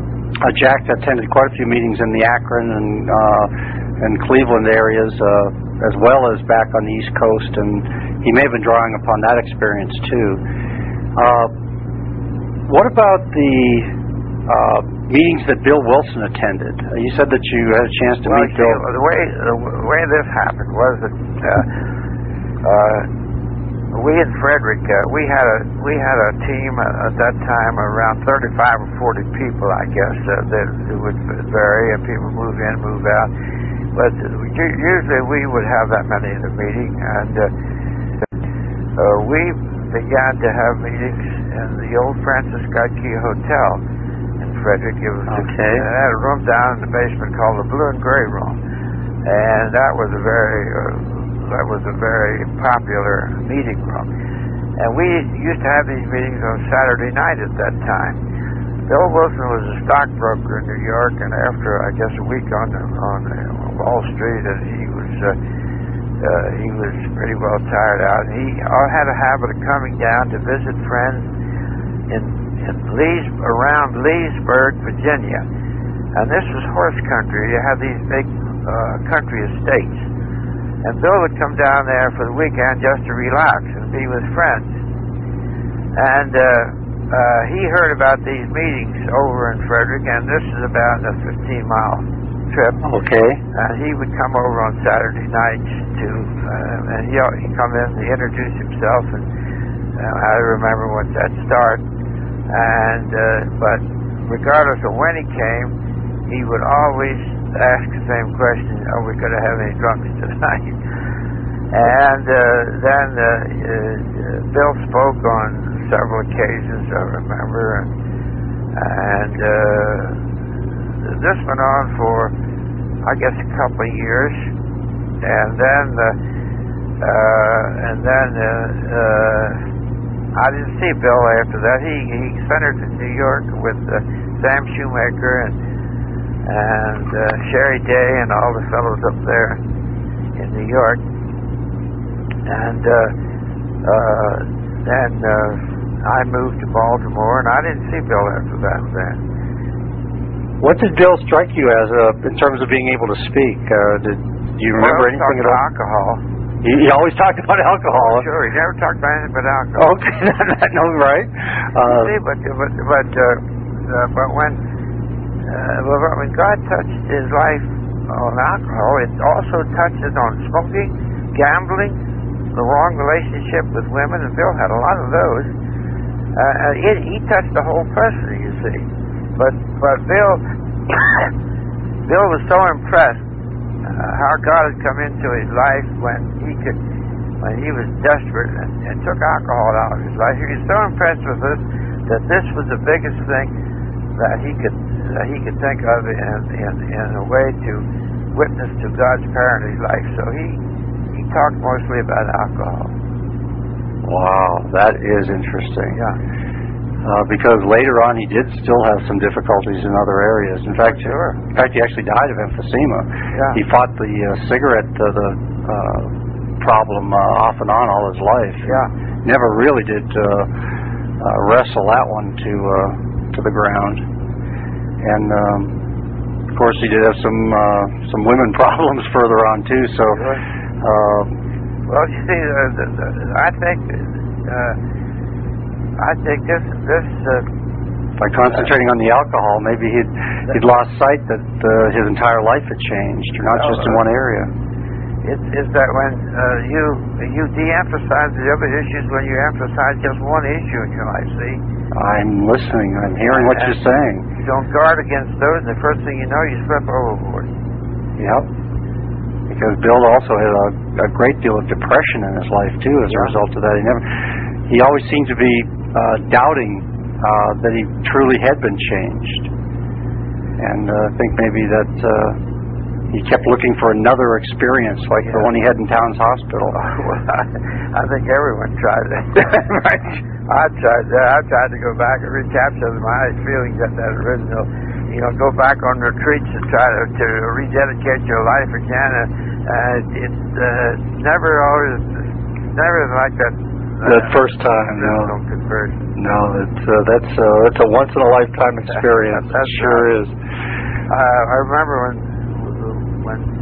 Jack attended quite a few meetings in the Akron and Cleveland areas. as well as back on the East Coast, and he may have been drawing upon that experience too. What about the meetings that Bill Wilson attended? You said that you had a chance to meet Bill. The way this happened was that we in Frederick, we had a team at that time around 35 or 40 people, I guess. That it would vary, and people move in, move out. But usually we would have that many in the meeting, and we began to have meetings in the old Francis Scott Key Hotel in Frederick. It was it had a room down in the basement called the Blue and Gray Room, and that was a very popular meeting room. And we used to have these meetings on Saturday night at that time. Bill Wilson was a stockbroker in New York, and after I guess a week on Wall Street, and he was pretty well tired out. And he had a habit of coming down to visit friends around Leesburg, Virginia. And this was horse country. You had these big country estates. And Bill would come down there for the weekend just to relax and be with friends. And he heard about these meetings over in Frederick, and this is about a 15-mile trip. Okay. And he would come over on Saturday nights and he'd come in and introduce himself, and I remember what that start. And but regardless of when he came, he would always ask the same question: are we going to have any drunks tonight? And then Bill spoke on several occasions, I remember, and this went on for, I guess, a couple of years, and then I didn't see Bill after that. He centered in New York with Sam Shoemaker and Sherry Day and all the fellows up there in New York. And then I moved to Baltimore, and I didn't see Bill after that then. What did Bill strike you as in terms of being able to speak? Do you remember anything about alcohol? He always talked about alcohol. Oh, sure, he never talked about anything but alcohol. Okay, no, right? See, but when God touched his life on alcohol, it also touches on smoking, gambling, the wrong relationship with women, and Bill had a lot of those. He touched the whole person, you see. But Bill was so impressed how God had come into his life when he was desperate and took alcohol out of his life. He was so impressed with this that this was the biggest thing that he could think of in a way to witness to God's power in his life. So he talked mostly about alcohol. Wow, that is interesting. Yeah. Because later on he did still have some difficulties in other areas. In fact, he actually died of emphysema. Yeah. He fought the cigarette problem off and on all his life. Yeah. Never really did wrestle that one to the ground. And of course he did have some women problems further on too. So. Well, you see, I think this by concentrating on the alcohol, maybe he'd lost sight that his entire life had changed, or not just in one area. It's that when you de-emphasize the other issues when you emphasize just one issue in your life. See? I'm listening. I'm hearing what you're saying. You don't guard against those, and the first thing you know, you slip overboard. Yep. Because Bill also had a great deal of depression in his life too, as a result of that. He always seemed to be doubting that he truly had been changed, and I think maybe that he kept looking for another experience like the one he had in Towns Hospital. Well, I think everyone tried that. Right. I tried that. I tried to go back and recapture my feelings at that original. Go back on retreats and try to rededicate your life again. It's never like that. That first time, no. Conversion. No, that's a once in a lifetime experience. That sure is. I remember when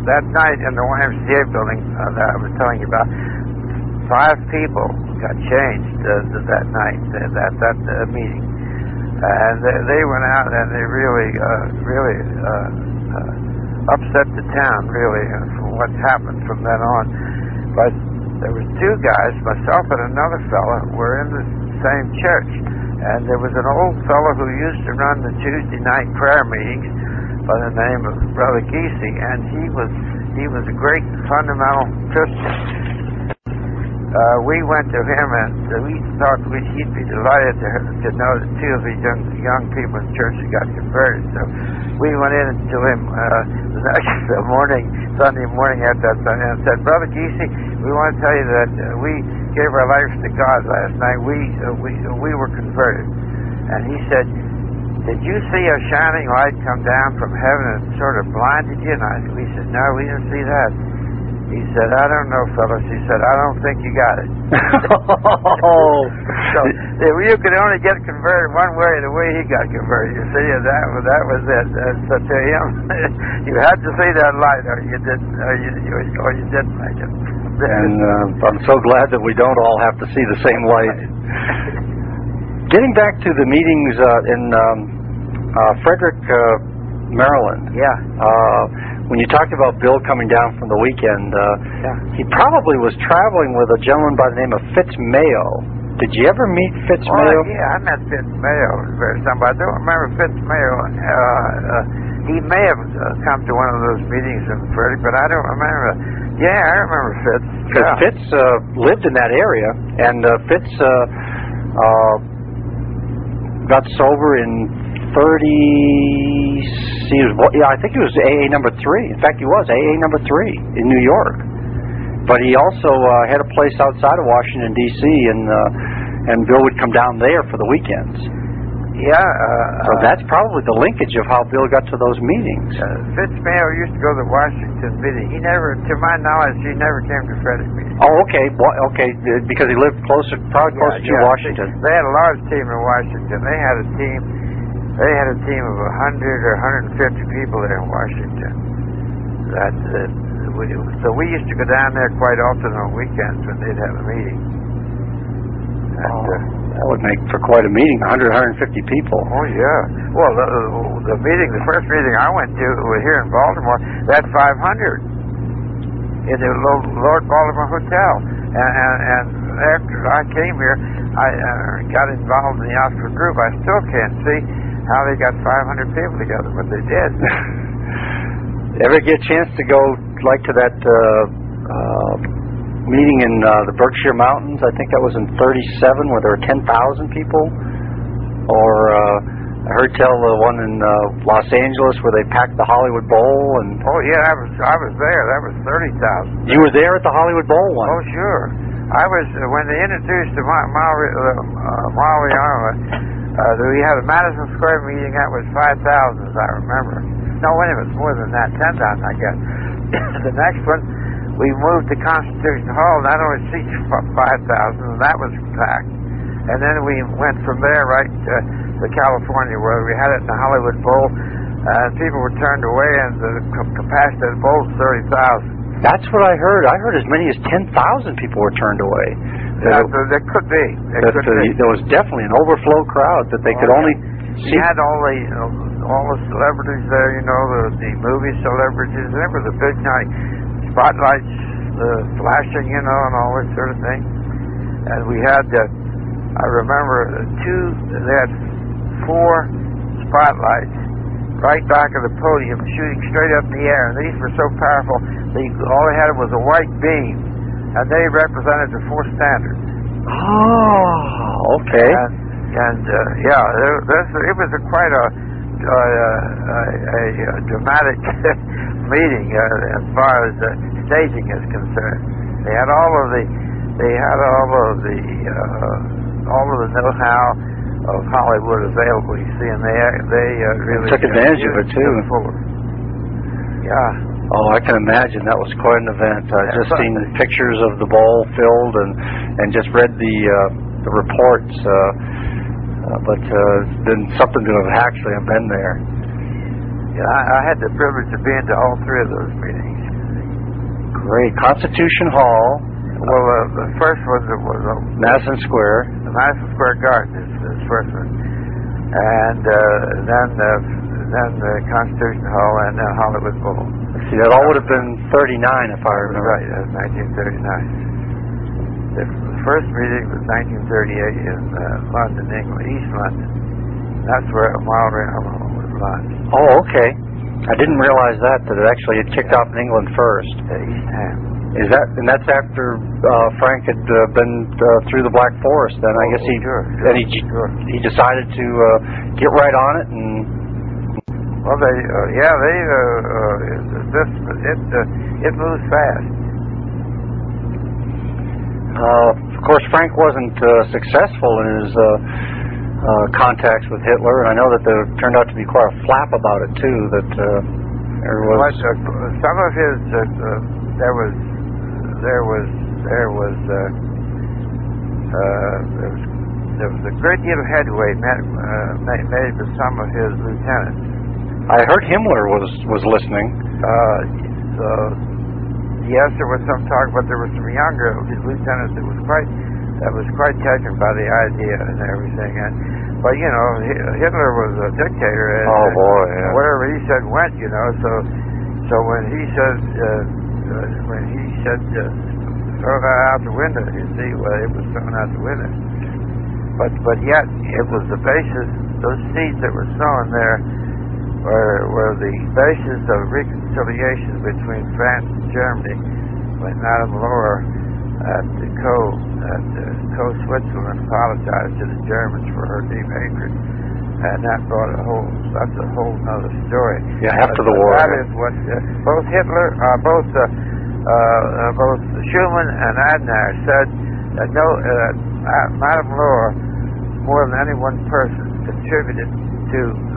that night in the YMCA building that I was telling you about, 5 people got changed that night at that meeting, and they went out and they really upset the town really from what happened from then on. But there was 2 guys, myself and another fella, were in the same church, and there was an old fellow who used to run the Tuesday night prayer meetings by the name of Brother Giese, and he was a great fundamental Christian. We went to him and we thought he'd be delighted to know that 2 of these young people in the church had got converted. So we went in to him the next morning, Sunday morning after that Sunday, and said, Brother Giese, we want to tell you that we gave our lives to God last night. We were converted. And he said, did you see a shining light come down from heaven and sort of blinded you? And we said, no, we didn't see that. He said, I don't know, fellas. He said, I don't think you got it. So you could only get converted one way, the way he got converted. You see, and that was it. So to him, you had to see that light, or you didn't make it. And I'm so glad that we don't all have to see the same light. Getting back to the meetings in Frederick, Maryland. Yeah. When you talked about Bill coming down from the weekend, he probably was traveling with a gentleman by the name of Fitz Mayo. Did you ever meet Fitz Mayo? Yeah, I met Fitz Mayo. I don't remember Fitz Mayo. He may have come to one of those meetings in Frederick, but I don't remember. Yeah, I remember Fitz. Because Fitz lived in that area, and Fitz got sober in I think he was AA number 3. In fact, he was AA number 3 in New York. But he also had a place outside of Washington, D.C., and Bill would come down there for the weekends. Yeah. So that's probably the linkage of how Bill got to those meetings. Fitz Mayo used to go to the Washington meeting. He never, to my knowledge, he never came to Frederick meeting. Oh, okay. Okay, because he lived probably closer to Washington. They had a large team in Washington. They had a team of 100 or 150 people there in Washington. So we used to go down there quite often on weekends when they'd have a meeting. That would make for quite a meeting, 100, 150 people. Oh, yeah. Well, the first meeting I went to was here in Baltimore. They had 500 in the Lord Baltimore Hotel. And after I came here, I got involved in the Oxford group. I still can't see how they got 500 people together, but they did. Ever get a chance to go like to that meeting in the Berkshire Mountains? I think that was in 37, where there were 10,000 people. Or I heard tell the one in Los Angeles where they packed the Hollywood Bowl. And oh yeah, I was there. That was 30,000. You were there at the Hollywood Bowl one? Oh sure. I was when they introduced the Mariana. We had a Madison Square meeting. That was 5,000, as I remember. No, wait a minute, it was more than that. 10,000, I guess. The next one, we moved to Constitution Hall. That only seats 5,000, and that was packed. And then we went from there right to California, where we had it in the Hollywood Bowl, and people were turned away, and the capacity of the bowl was 30,000. That's what I heard. I heard as many as 10,000 people were turned away. Yeah, there could be. There was definitely an overflow crowd that they could only see. You had all the celebrities there, the movie celebrities. It was a big night. Spotlights flashing, and all that sort of thing. And we had, I remember, they had 4 spotlights right back of the podium shooting straight up in the air. And these were so powerful, all they had was a white beam. And they represented the 4 standards. Oh, okay. And it was quite a dramatic meeting as far as staging is concerned. They had all of the know-how of Hollywood available. You see, and they really took advantage of it too. Yeah. Oh, I can imagine that was quite an event. I've just seen pictures of the bowl filled and just read the reports, but it's been something to have actually been there. Yeah, I had the privilege of being to all 3 of those meetings. Great. Constitution Hall. Well, the first one was Madison Square. the Madison Square Garden is the first one, and then the Constitution Hall, and then Hollywood Bowl. See, that all would have been 39, if I remember. Right, that was 1939. The first meeting was 1938 in London, England, East London. That's where Mulroney was launched. Oh, okay. I didn't realize that it actually had kicked off in England first. East Ham. And that's after Frank had been through the Black Forest. Then I guess he decided to get right on it and. Well, it moves fast. Of course, Frank wasn't successful in his contacts with Hitler, and I know that there turned out to be quite a flap about it too. That there was some of his there was a great deal of headway made with some of his lieutenants. I heard Himmler was listening. Yes, there was some talk, but there were some younger lieutenants that was quite taken by the idea and everything. But you know, Hitler was a dictator, and oh boy, yeah. Whatever he said went. You know, so when he said throw that out the window, you see, well, it was thrown out the window. But yet it was the basis. Those seeds that were sown there were the basis of reconciliation between France and Germany when Madame Laure at Co Switzerland apologized to the Germans for her deep hatred, and that's a whole other story. Yeah, after the war. That is what both Schuman and Adenauer said that Madame Laure, more than any one person, contributed to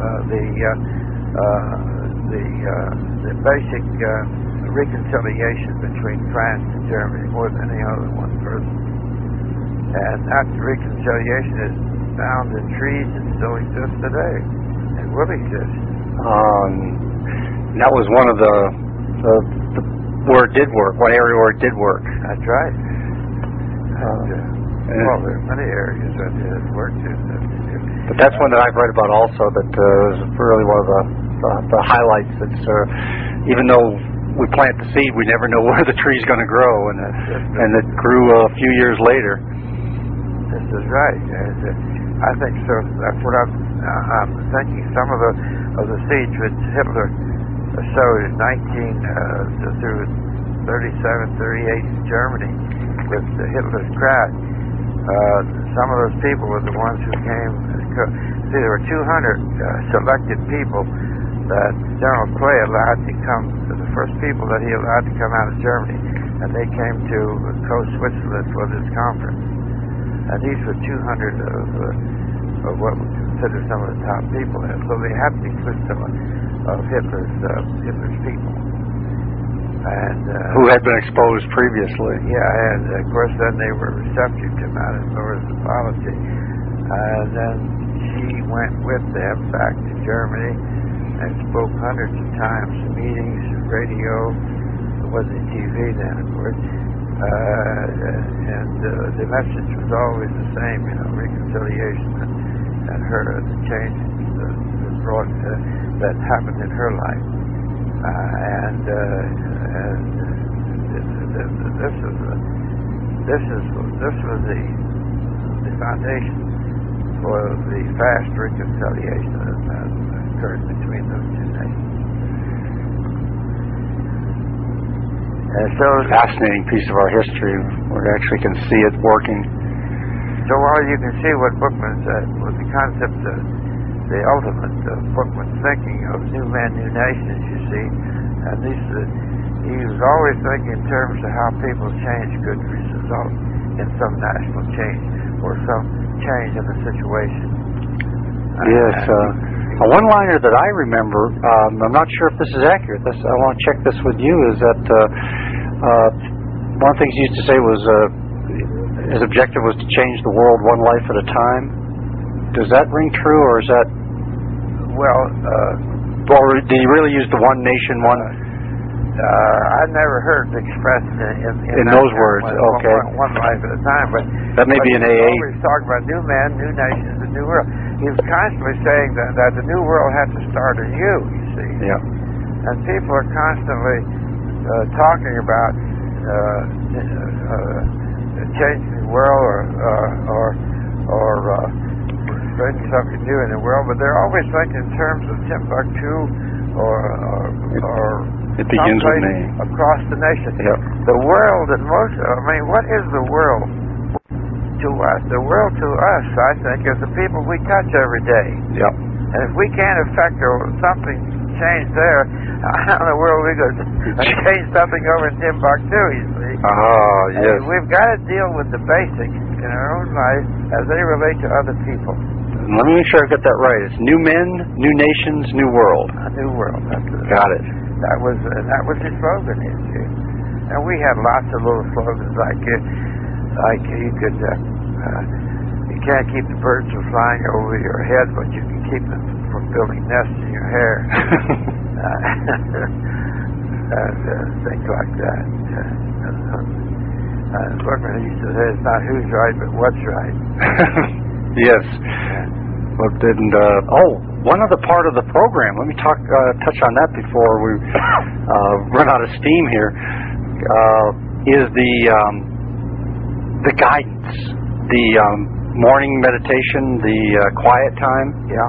the basic reconciliation between France and Germany more than any other one person. And that reconciliation is found in trees that still exist today and will exist. That was one of the where it did work, one area where it did work. That's right. Well, there are many areas that it worked in. But that's one that I've read about also, that is really one of the highlights. That's even though we plant the seed, we never know where the tree's going to grow, and it grew a few years later. This is right. I think so. That's what I'm thinking. Some of the seeds which Hitler sowed in through 37, 38 in Germany with Hitler's crowd. Some of those people were the ones who came. See, there were 200 selected people that General Clay allowed to come. The first people that he allowed to come out of Germany, and they came to Switzerland for this conference. And these were 200 of what we consider some of the top people there. So they had to include some of Hitler's people. And who had been exposed previously. Yeah, and of course then they were receptive to Madame Laure's apology. And then she went with them back to Germany and spoke hundreds of times, meetings, radio. It wasn't TV then, of course. And the message was always the same, you know, reconciliation and the change that happened in her life. This was the foundation for the fast reconciliation that occurred between those two nations. And so, fascinating piece of our history where you actually can see it working. So while you can see what Bookman said, was the concept of the ultimate of Bookman's thinking of new men, new nations, you see, and he was always thinking in terms of how people change could result in some national change or some change in the situation. Yes, a one-liner that I remember, I'm not sure if this is accurate, I want to check this with you, is that one of the things he used to say was his objective was to change the world one life at a time. Does that ring true, or is that... Well, or did he really use the one nation, one... I never heard it expressed in those words. Okay. One life at a time, but that may be an AA. He always talked about new men, new nations, and new world. He was constantly saying that the new world had to start in you. You see. Yeah. And people are constantly talking about changing the world or bringing something new in the world, but they're always thinking in terms of Timbuktu or it begins with me. Across the nation. Yep. The world and what is the world to us? The world to us, I think, is the people we touch every day. Yep. And if we can't affect something change there, how in the world are we going to change something over in Timbuktu, you see? Oh, yes. And we've got to deal with the basics in our own life as they relate to other people. Let me make sure I got that right. It's new men, new nations, new world. A new world. Got it. That was his slogan, you see. And we had lots of little slogans like you could you can't keep the birds from flying over your head, but you can keep them from building nests in your hair. And things like that. Lookman used to say, it's not who's right, but what's right. Yes. One other part of the program. Let me touch on that before we run out of steam here. Is the guidance, the morning meditation, the quiet time. Yeah.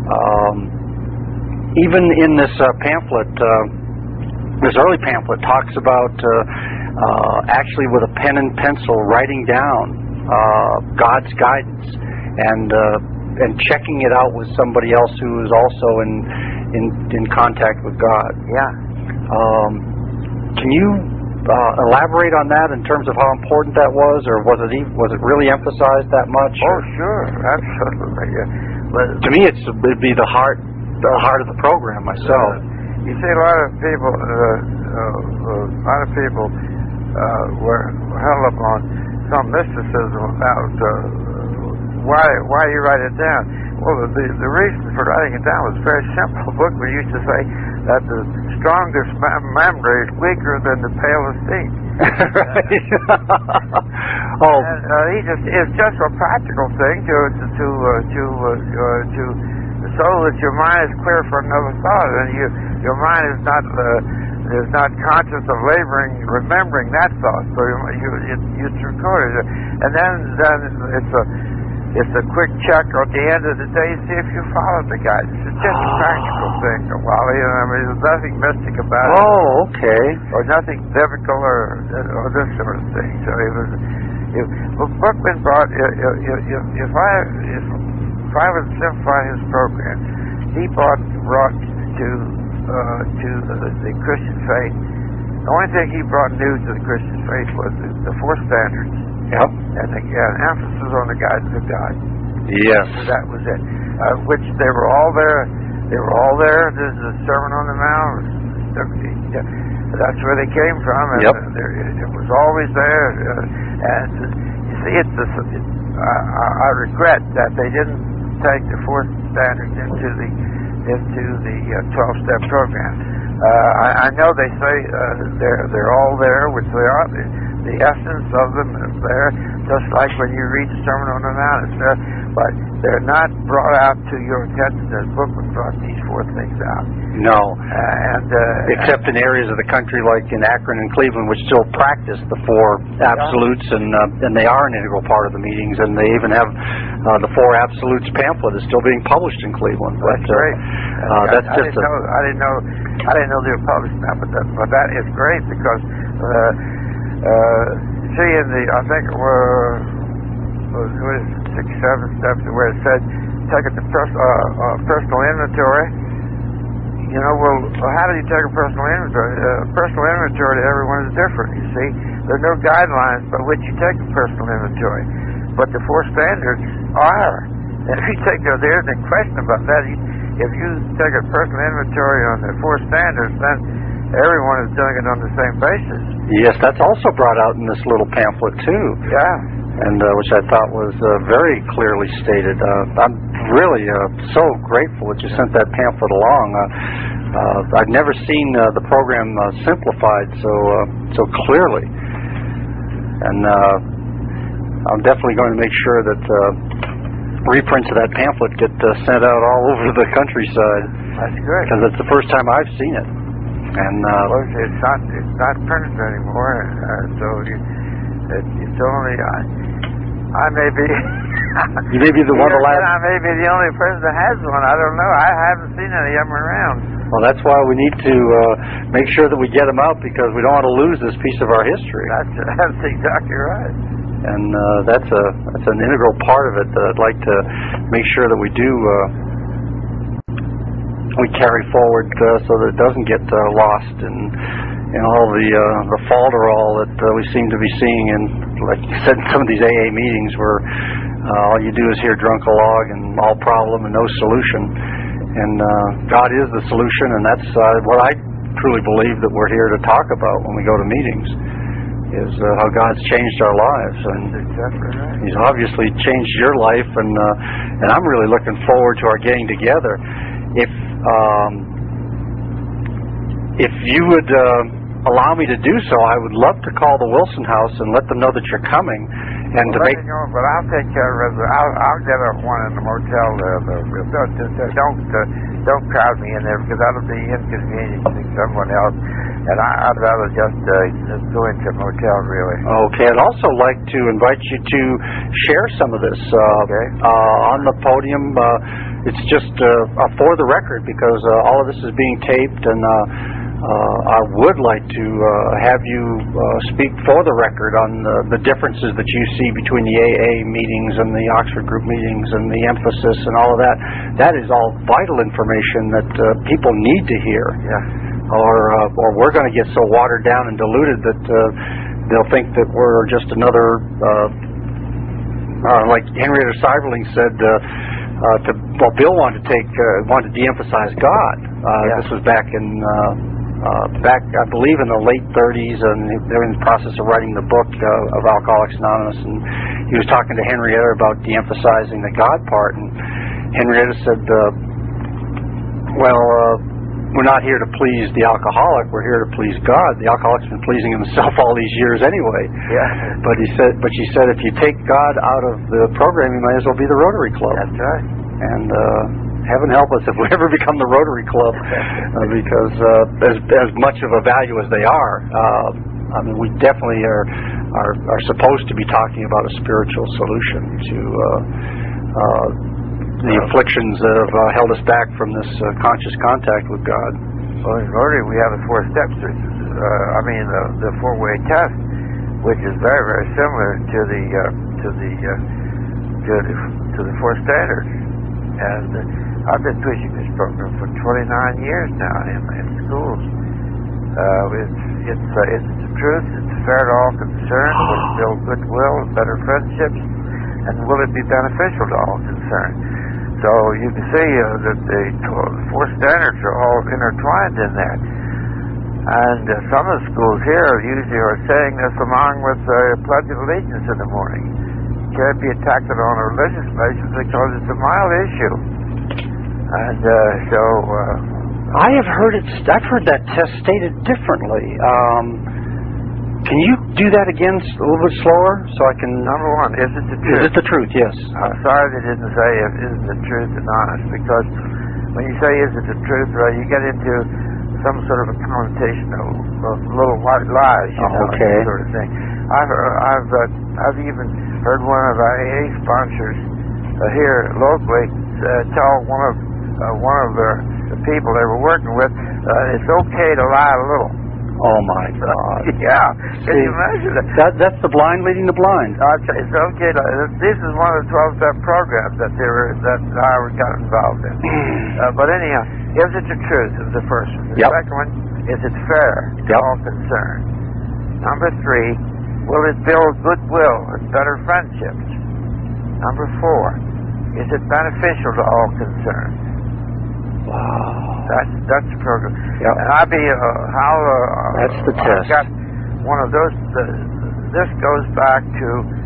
Even in this pamphlet, this early pamphlet talks about actually with a pen and pencil writing down God's guidance and checking it out with somebody else who is also in contact with God. Yeah. Can you elaborate on that in terms of how important that was, or was it really emphasized that much? Oh, sure, absolutely. Yeah. But to me, it'd be the heart of the program myself. You see, a lot of people were held up on some mysticism about why you write it down. Well, the reason for writing it down was very simple. Bookman used to say that the strongest memory is weaker than the palest ink. It's just a practical thing so that your mind is clear for another thought, and your mind is not conscious of laboring, remembering that thought. So it's recorded, and then it's a quick check at the end of the day, see if you followed the guidance. It's just a practical thing, Wally. There's nothing mystic about it. Oh, okay. Or nothing biblical or this sort of thing. So Bookman brought. If I was to simplify his program, he brought to the Christian faith. The only thing he brought new to the Christian faith was the four standards. Yep. And emphasis on the guidance of God. Yes. That was it. Which they were all there. They were all there. There's the Sermon on the Mount. That's where they came from. And yep. It was always there. And you see, I regret that they didn't take the four standards into the 12-step program. I know they say they're all there, which they are. The essence of them is there, just like when you read the Sermon on the Mount, it's there, but they're not brought out to your attention as Bookman brought these four things out. No. Except in areas of the country like in Akron and Cleveland, which still practice the four absolutes, and they are an integral part of the meetings, and they even have the Four Absolutes pamphlet is still being published in Cleveland. That's great. I didn't know they were published now, but that is great because. See, I think it was 6, 7 steps where it said, take a personal inventory. Well, how do you take a personal inventory? Personal inventory to everyone is different, you see. There are no guidelines by which you take a personal inventory. But the four standards are. And if you take there's no question about that. If you take a personal inventory on the four standards, then everyone is doing it on the same basis. Yes, that's also brought out in this little pamphlet too. Yeah. And which I thought was very clearly stated. I'm really so grateful that you sent that pamphlet along. I've never seen the program simplified so clearly, and I'm definitely going to make sure that reprints of that pamphlet get sent out all over the countryside. That's good. Because it's the first time I've seen it. And well, it's not printed anymore, so it's only I may be. You may be the one of the last. I may be the only person that has one. I don't know. I haven't seen any of them around. Well, that's why we need to make sure that we get them out, because we don't want to lose this piece of our history. That's exactly right. And that's an integral part of it that I'd like to make sure that we do we carry forward so that it doesn't get lost in all the falderall that we seem to be seeing in, like you said, in some of these AA meetings where all you do is hear drunk-a-log and all problem and no solution. And God is the solution, and that's what I truly believe that we're here to talk about when we go to meetings, is how God's changed our lives. And exactly right. He's obviously changed your life, and I'm really looking forward to our getting together. If you would allow me to do so, I would love to call the Wilson House and let them know that you're coming, and to make. You know, but I'll take care of it. I'll get one in the motel. Don't crowd me in there, because that'll be inconveniencing someone else. And I'd rather just go into a motel, really. Okay, I'd also like to invite you to share some of this on the podium. It's just for the record, because all of this is being taped, and I would like to have you speak for the record on the differences that you see between the AA meetings and the Oxford Group meetings and the emphasis and all of that. That is all vital information that people need to hear. Yeah. Or we're going to get so watered down and diluted that they'll think that we're just another, like Henrietta Seiberling said, Bill wanted to de-emphasize God. This was back I believe in the late 30s, and they were in the process of writing the book of Alcoholics Anonymous, and he was talking to Henrietta about de-emphasizing the God part, and Henrietta said, we're not here to please the alcoholic. We're here to please God. The alcoholic's been pleasing himself all these years anyway. Yeah. But she said, if you take God out of the program, you might as well be the Rotary Club. That's right. And heaven help us if we ever become the Rotary Club, because as much of a value as they are, I mean, we definitely are supposed to be talking about a spiritual solution to the afflictions that have held us back from this conscious contact with God. Well, in Rotary, we have the 4 steps. The 4-way test, which is very, very similar to the 4 standards. And I've been pushing this program for 29 years now in schools. It's the truth. It's fair to all concerned. Will it build goodwill and better friendships? And will it be beneficial to all concerned? So you can see that the 4 standards are all intertwined in that. And some of the schools here usually are saying this along with the Pledge of Allegiance in the morning. It can't be attacked on a religious basis because it's a mild issue. And I've heard that test stated differently. Can you do that again a little bit slower so I can... Number 1, is it the truth? Is it the truth? Yes. I'm sorry they didn't say is it the truth and honest, because when you say is it the truth, right, you get into some sort of a connotation of little white lies, that sort of thing. I've even heard one of our AA sponsors here locally tell one of the people they were working with, it's okay to lie a little. Oh my God! Yeah, can you imagine that? That's the blind leading the blind. It's okay. This is one of the 12-step programs that I got involved in. But anyhow, is it the truth? Is the first one. The second one, is it fair to all concerned? Number 3, will it build goodwill and better friendships? Number 4, is it beneficial to all concerned? Wow. That's the program. Yep. And I'll be that's the test. I've got one of those. This goes back to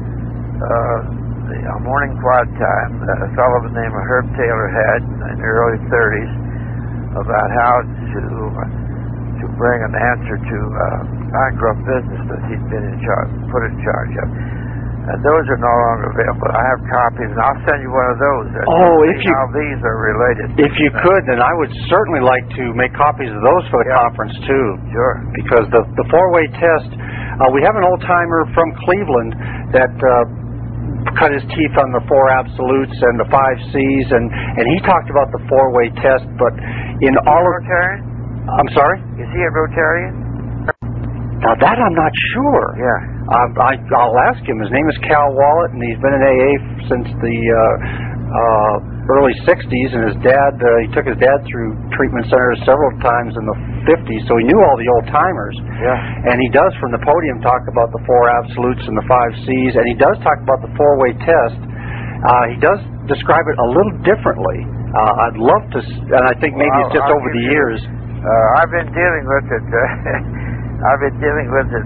the morning quiet time that a fellow by the name of Herb Taylor had in the early 30s. about how to bring an answer to bankrupt business that he'd been put in charge of. And those are no longer available. I have copies, and I'll send you one of those. How these are related. If you could, then I would certainly like to make copies of those for the conference too. Sure. Because the four-way test, we have an old-timer from Cleveland that cut his teeth on the four absolutes and the 5 C's, and he talked about the four-way test. But in all of Rotarian? I'm sorry? Is he a Rotarian? Now that I'm not sure. Yeah. I'll ask him. His name is Cal Wallet, and he's been in AA since the early 60s, and his dad, he took his dad through treatment centers several times in the 50s, so he knew all the old-timers. Yeah. And he does, from the podium, talk about the 4 absolutes and the 5 C's, and he does talk about the four-way test. He does describe it a little differently. I'd love to, and I think maybe it's just over the years. I've been dealing with it. I've been dealing with it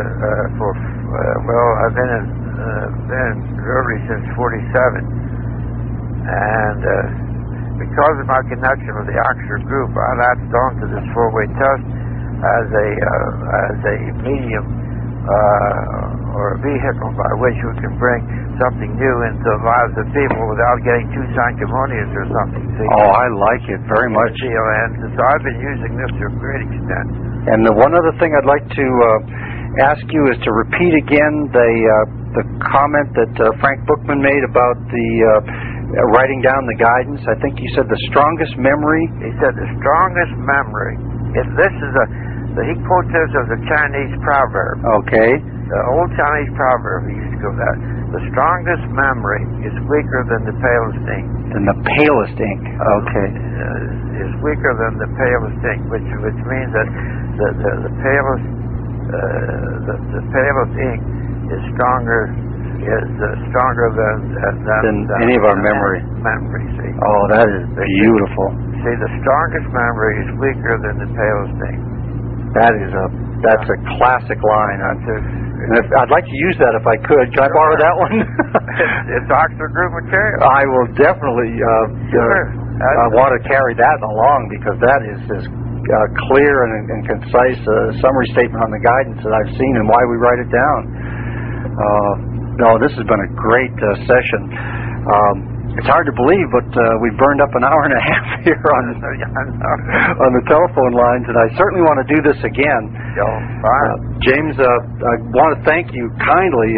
I've been early since '47, and because of my connection with the Oxford Group, I latched on to this four-way test as a medium or a vehicle by which we can bring something new into the lives of people without getting too sanctimonious or something. See? Oh, I like it very much. And so I've been using this to a great extent. And the one other thing I'd like to ask you is to repeat again the comment that Frank Bookman made about the writing down the guidance. I think you said the strongest memory. He said the strongest memory. If this is he quotes this as a Chinese proverb. Okay. The old Chinese proverb, he used to go that. The strongest memory is weaker than the palest ink. Than the palest ink. Okay. Is weaker than the palest ink, which means that the palest ink is stronger than any of our memory. Memory, see. Oh, that is beautiful. See, the strongest memory is weaker than the palest ink. That's a classic line. I'd like to use that if I could. Can I borrow that one? It's Oxford Group material. I will definitely. Sure. I want to carry that along because that is as clear and concise a summary statement on the guidance that I've seen and why we write it down. No, this has been a great session. It's hard to believe, but we've burned up an hour and a half here on the telephone lines, and I certainly want to do this again. James, I want to thank you kindly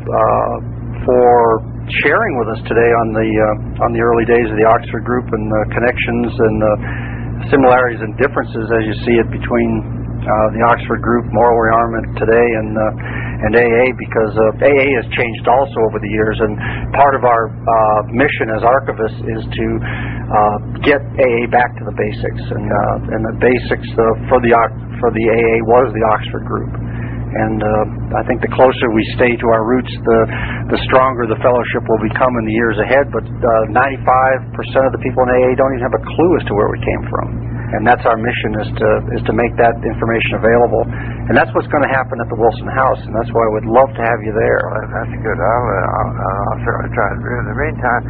for sharing with us today on the early days of the Oxford Group and the connections and the similarities and differences as you see it between the Oxford Group, Moral Rearmament today, and AA, because AA has changed also over the years, and part of our mission as archivists is to get AA back to the basics, and the basics for the AA was the Oxford Group. And I think the closer we stay to our roots, the stronger the fellowship will become in the years ahead. But 95% of the people in AA don't even have a clue as to where we came from. And that's our mission, is to make that information available. And that's what's going to happen at the Wilson House, and that's why I would love to have you there. Well, that's good. I'll certainly try to do it. In the meantime,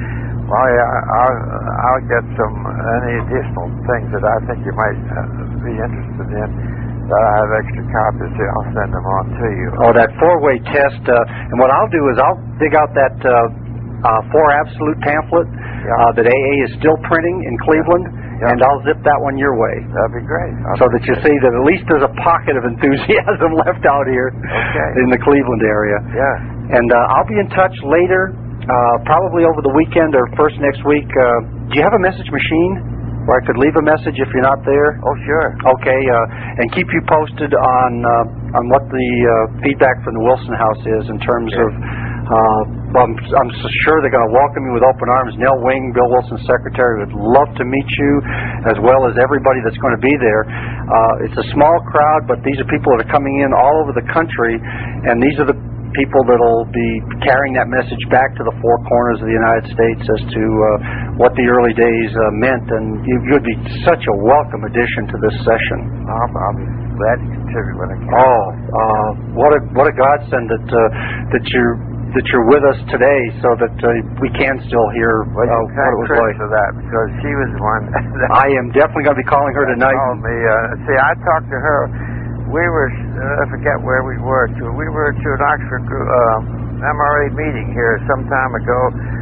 I'll get any additional things that I think you might be interested in. I have extra copies, so I'll send them on to you. Oh, that four-way test. And what I'll do is I'll dig out that 4 absolute pamphlet that AA is still printing in Cleveland. And I'll zip that one your way. That'd be great. So that you see that at least there's a pocket of enthusiasm left out here in the Cleveland area. Yeah. And I'll be in touch later, probably over the weekend or first next week. Do you have a message machine where I could leave a message if you're not there? Oh, sure. Okay. And keep you posted on what the feedback from the Wilson House is in terms of... I'm sure they're going to welcome you with open arms. Nell Wing, Bill Wilson's secretary, would love to meet you, as well as everybody that's going to be there. It's a small crowd, but these are people that are coming in all over the country, and these are the people that will be carrying that message back to the 4 corners of the United States as to what the early days meant, and you would be such a welcome addition to this session. I'll be glad to contribute when I can. What a godsend that you're that you're with us today, so that we can still hear Well, you what it was thank like. Chris for that, because she was the one that I am definitely going to be calling her tonight. called me. See, I talked to her. We were, I forget where we were to. We were to an Oxford MRA meeting here some time ago.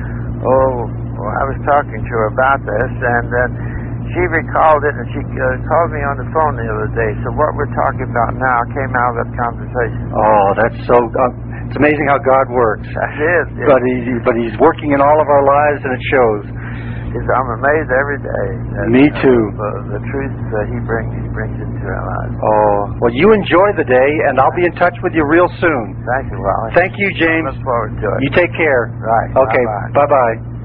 I was talking to her about this, and then she recalled it, and she called me on the phone the other day. So what we're talking about now came out of that conversation. Oh, that's so... it's amazing how God works. That is. But He's working in all of our lives, and it shows. I'm amazed every day. Me too. The truth He brings into our lives. Oh, well, you enjoy the day, and I'll be in touch with you real soon. Thank you, Wally. Thank you, James. I look forward to it. You take care. Right. Okay. Bye-bye.